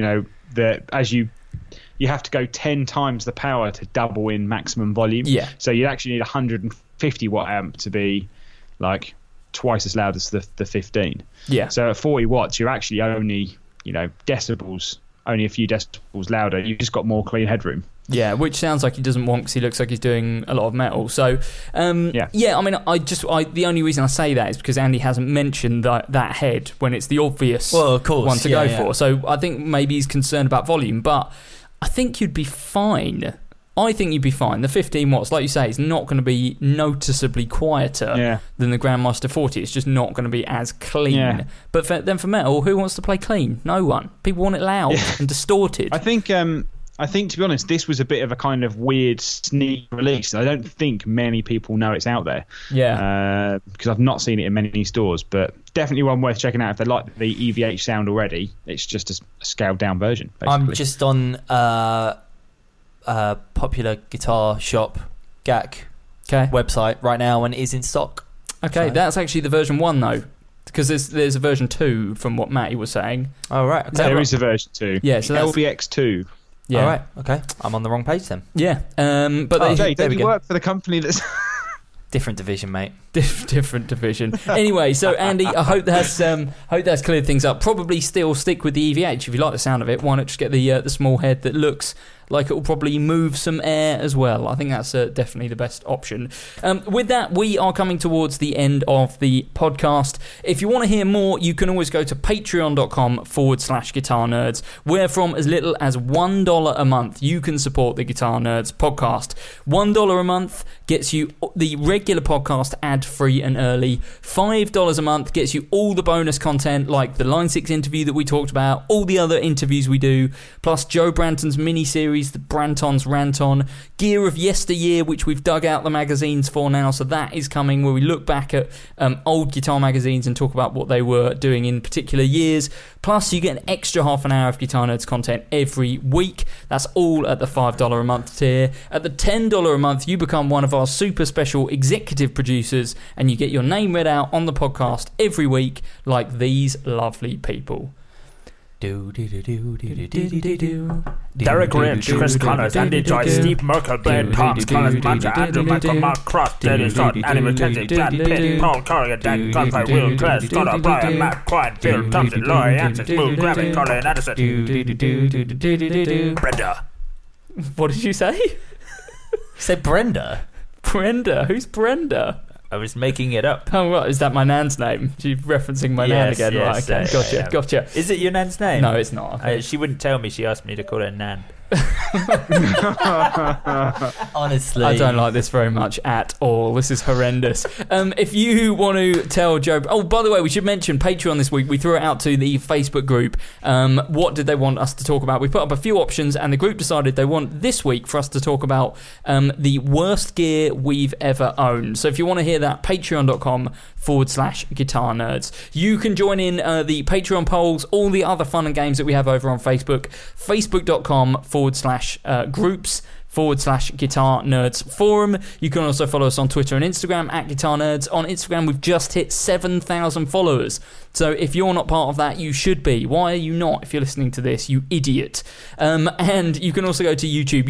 [SPEAKER 2] You have to go 10 times the power to double in maximum volume.
[SPEAKER 4] Yeah.
[SPEAKER 2] So you actually need a 150 watt amp to be like twice as loud as the 15.
[SPEAKER 4] Yeah.
[SPEAKER 2] So at 40 watts, you're actually only a few decibels louder. You've just got more clean headroom.
[SPEAKER 4] Yeah, which sounds like he doesn't want because he looks like he's doing a lot of metal. So, yeah. I mean, the only reason I say that is because Andy hasn't mentioned that head when it's the obvious one to go for. So I think maybe he's concerned about volume, but I think you'd be fine. The 15 watts, like you say, is not going to be noticeably quieter than the Grandmaster 40. It's just not going to be as clean. Yeah. But then for metal, who wants to play clean? No one. People want it loud and distorted.
[SPEAKER 2] I think, to be honest, this was a bit of a kind of weird sneak release. I don't think many people know it's out there.
[SPEAKER 4] Yeah.
[SPEAKER 2] Because I've not seen it in many stores, but definitely one worth checking out if they like the EVH sound already. It's just a scaled down version, basically.
[SPEAKER 5] I'm just on Popular Guitar Shop GAC website right now, and it is in stock.
[SPEAKER 4] Okay, that's actually the version 1 though, because there's a version 2 from what Matty was saying.
[SPEAKER 5] Oh right, okay.
[SPEAKER 2] There is a version 2.
[SPEAKER 4] Yeah, so that's
[SPEAKER 2] LBX2.
[SPEAKER 5] Yeah. All right, okay. I'm on the wrong page then.
[SPEAKER 4] Yeah, but
[SPEAKER 2] Jay, don't you work for the company that's
[SPEAKER 5] Different division, mate.
[SPEAKER 4] Different division. Anyway, so Andy, I hope that's cleared things up. Probably still stick with the EVH if you like the sound of it. Why not just get the small head that looks like it will probably move some air as well? I think that's definitely the best option. With that, we are coming towards the end of the podcast. If you want to hear more, you can always go to patreon.com/Guitar Nerds, where from as little as $1 a month you can support the Guitar Nerds podcast. $1 a month gets you the regular podcast ad-free and early. $5 a month gets you all the bonus content, like the Line 6 interview that we talked about, all the other interviews we do, plus Joe Branton's mini-series, the Branton's Rant-On, Gear of Yesteryear, which we've dug out the magazines for now, so that is coming, where we look back at old guitar magazines and talk about what they were doing in particular years. Plus, you get an extra half an hour of Guitar Nerds content every week. That's all at the $5 a month tier. At the $10 a month, you become one of our super special executive producers, and you get your name read out on the podcast every week, like these lovely people.
[SPEAKER 6] Derek Rich, Chris Connors, Andy Joyce, Steve Merkel, Ben Toms, Connors, Manja, Andrew Michael, Mark Cross, Denny Stott, Annie McKenzie, Brad Pitt, Paul Corrigan, Dan Gunfire, Will Clare, Scott O'Brien, Matt Quine, Phil Thompson, Laurie Hanson, Smooth Gravin, Colin Anderson. Brenda.
[SPEAKER 4] What did you say?
[SPEAKER 5] You said Brenda?
[SPEAKER 4] Brenda? Who's Brenda?
[SPEAKER 6] I was making it up.
[SPEAKER 4] Oh, what? Is that my nan's name? She's referencing my nan again.
[SPEAKER 6] Yes,
[SPEAKER 4] right, okay. Gotcha.
[SPEAKER 6] Is it your nan's name?
[SPEAKER 4] No, it's not.
[SPEAKER 6] She wouldn't tell me. She asked me to call her Nan.
[SPEAKER 5] Honestly,
[SPEAKER 4] I don't like this very much at all. This is horrendous. If you want to tell Joe... Oh, by the way, we should mention Patreon this week. We threw it out to the Facebook group. What did they want us to talk about? We put up a few options, and the group decided they want this week for us to talk about the worst gear we've ever owned. So if you want to hear that, patreon.com/Guitar Nerds. You can join in the Patreon polls, all the other fun and games that we have over on Facebook. Facebook.com/groups/Guitar Nerds Forum. You can also follow us on Twitter and Instagram at Guitar Nerds. On Instagram, we've just hit 7,000 followers. So if you're not part of that, you should be. Why are you not if you're listening to this, you idiot? And you can also go to YouTube,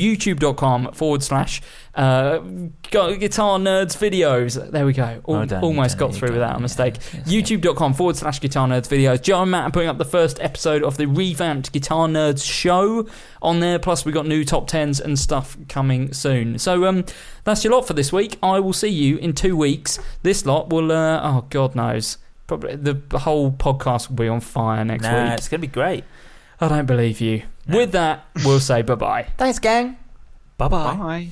[SPEAKER 4] youtube.com/Guitar Nerds videos. There we go. Almost got through without a mistake. YouTube.com/Guitar Nerds videos. Joe and Matt are putting up the first episode of the revamped Guitar Nerds show on there. Plus, we've got new top 10s and stuff coming soon. So that's your lot for this week. I will see you in 2 weeks. This lot will, oh, God knows. Probably the whole podcast will be on fire next week.
[SPEAKER 6] It's going to be great.
[SPEAKER 4] I don't believe you. No. With that, we'll say bye-bye.
[SPEAKER 5] Thanks, gang.
[SPEAKER 6] Bye-bye.
[SPEAKER 2] Bye.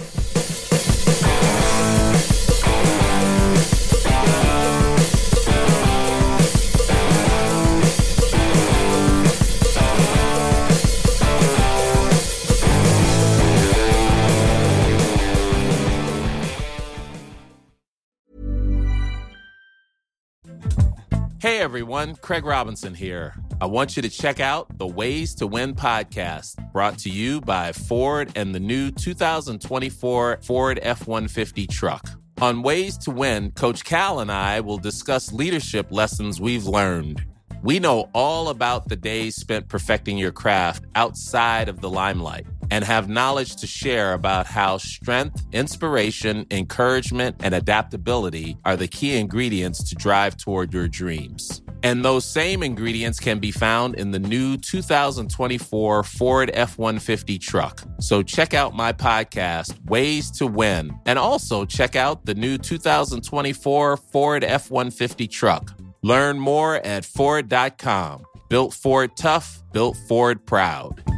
[SPEAKER 12] Hey everyone, Craig Robinson here. I want you to check out the Ways to Win podcast, brought to you by Ford and the new 2024 Ford F-150 truck. On Ways to Win, Coach Cal and I will discuss leadership lessons we've learned. We know all about the days spent perfecting your craft outside of the limelight and have knowledge to share about how strength, inspiration, encouragement, and adaptability are the key ingredients to drive toward your dreams. And those same ingredients can be found in the new 2024 Ford F-150 truck. So check out my podcast, Ways to Win, and also check out the new 2024 Ford F-150 truck. Learn more at Ford.com. Built Ford tough, built Ford proud.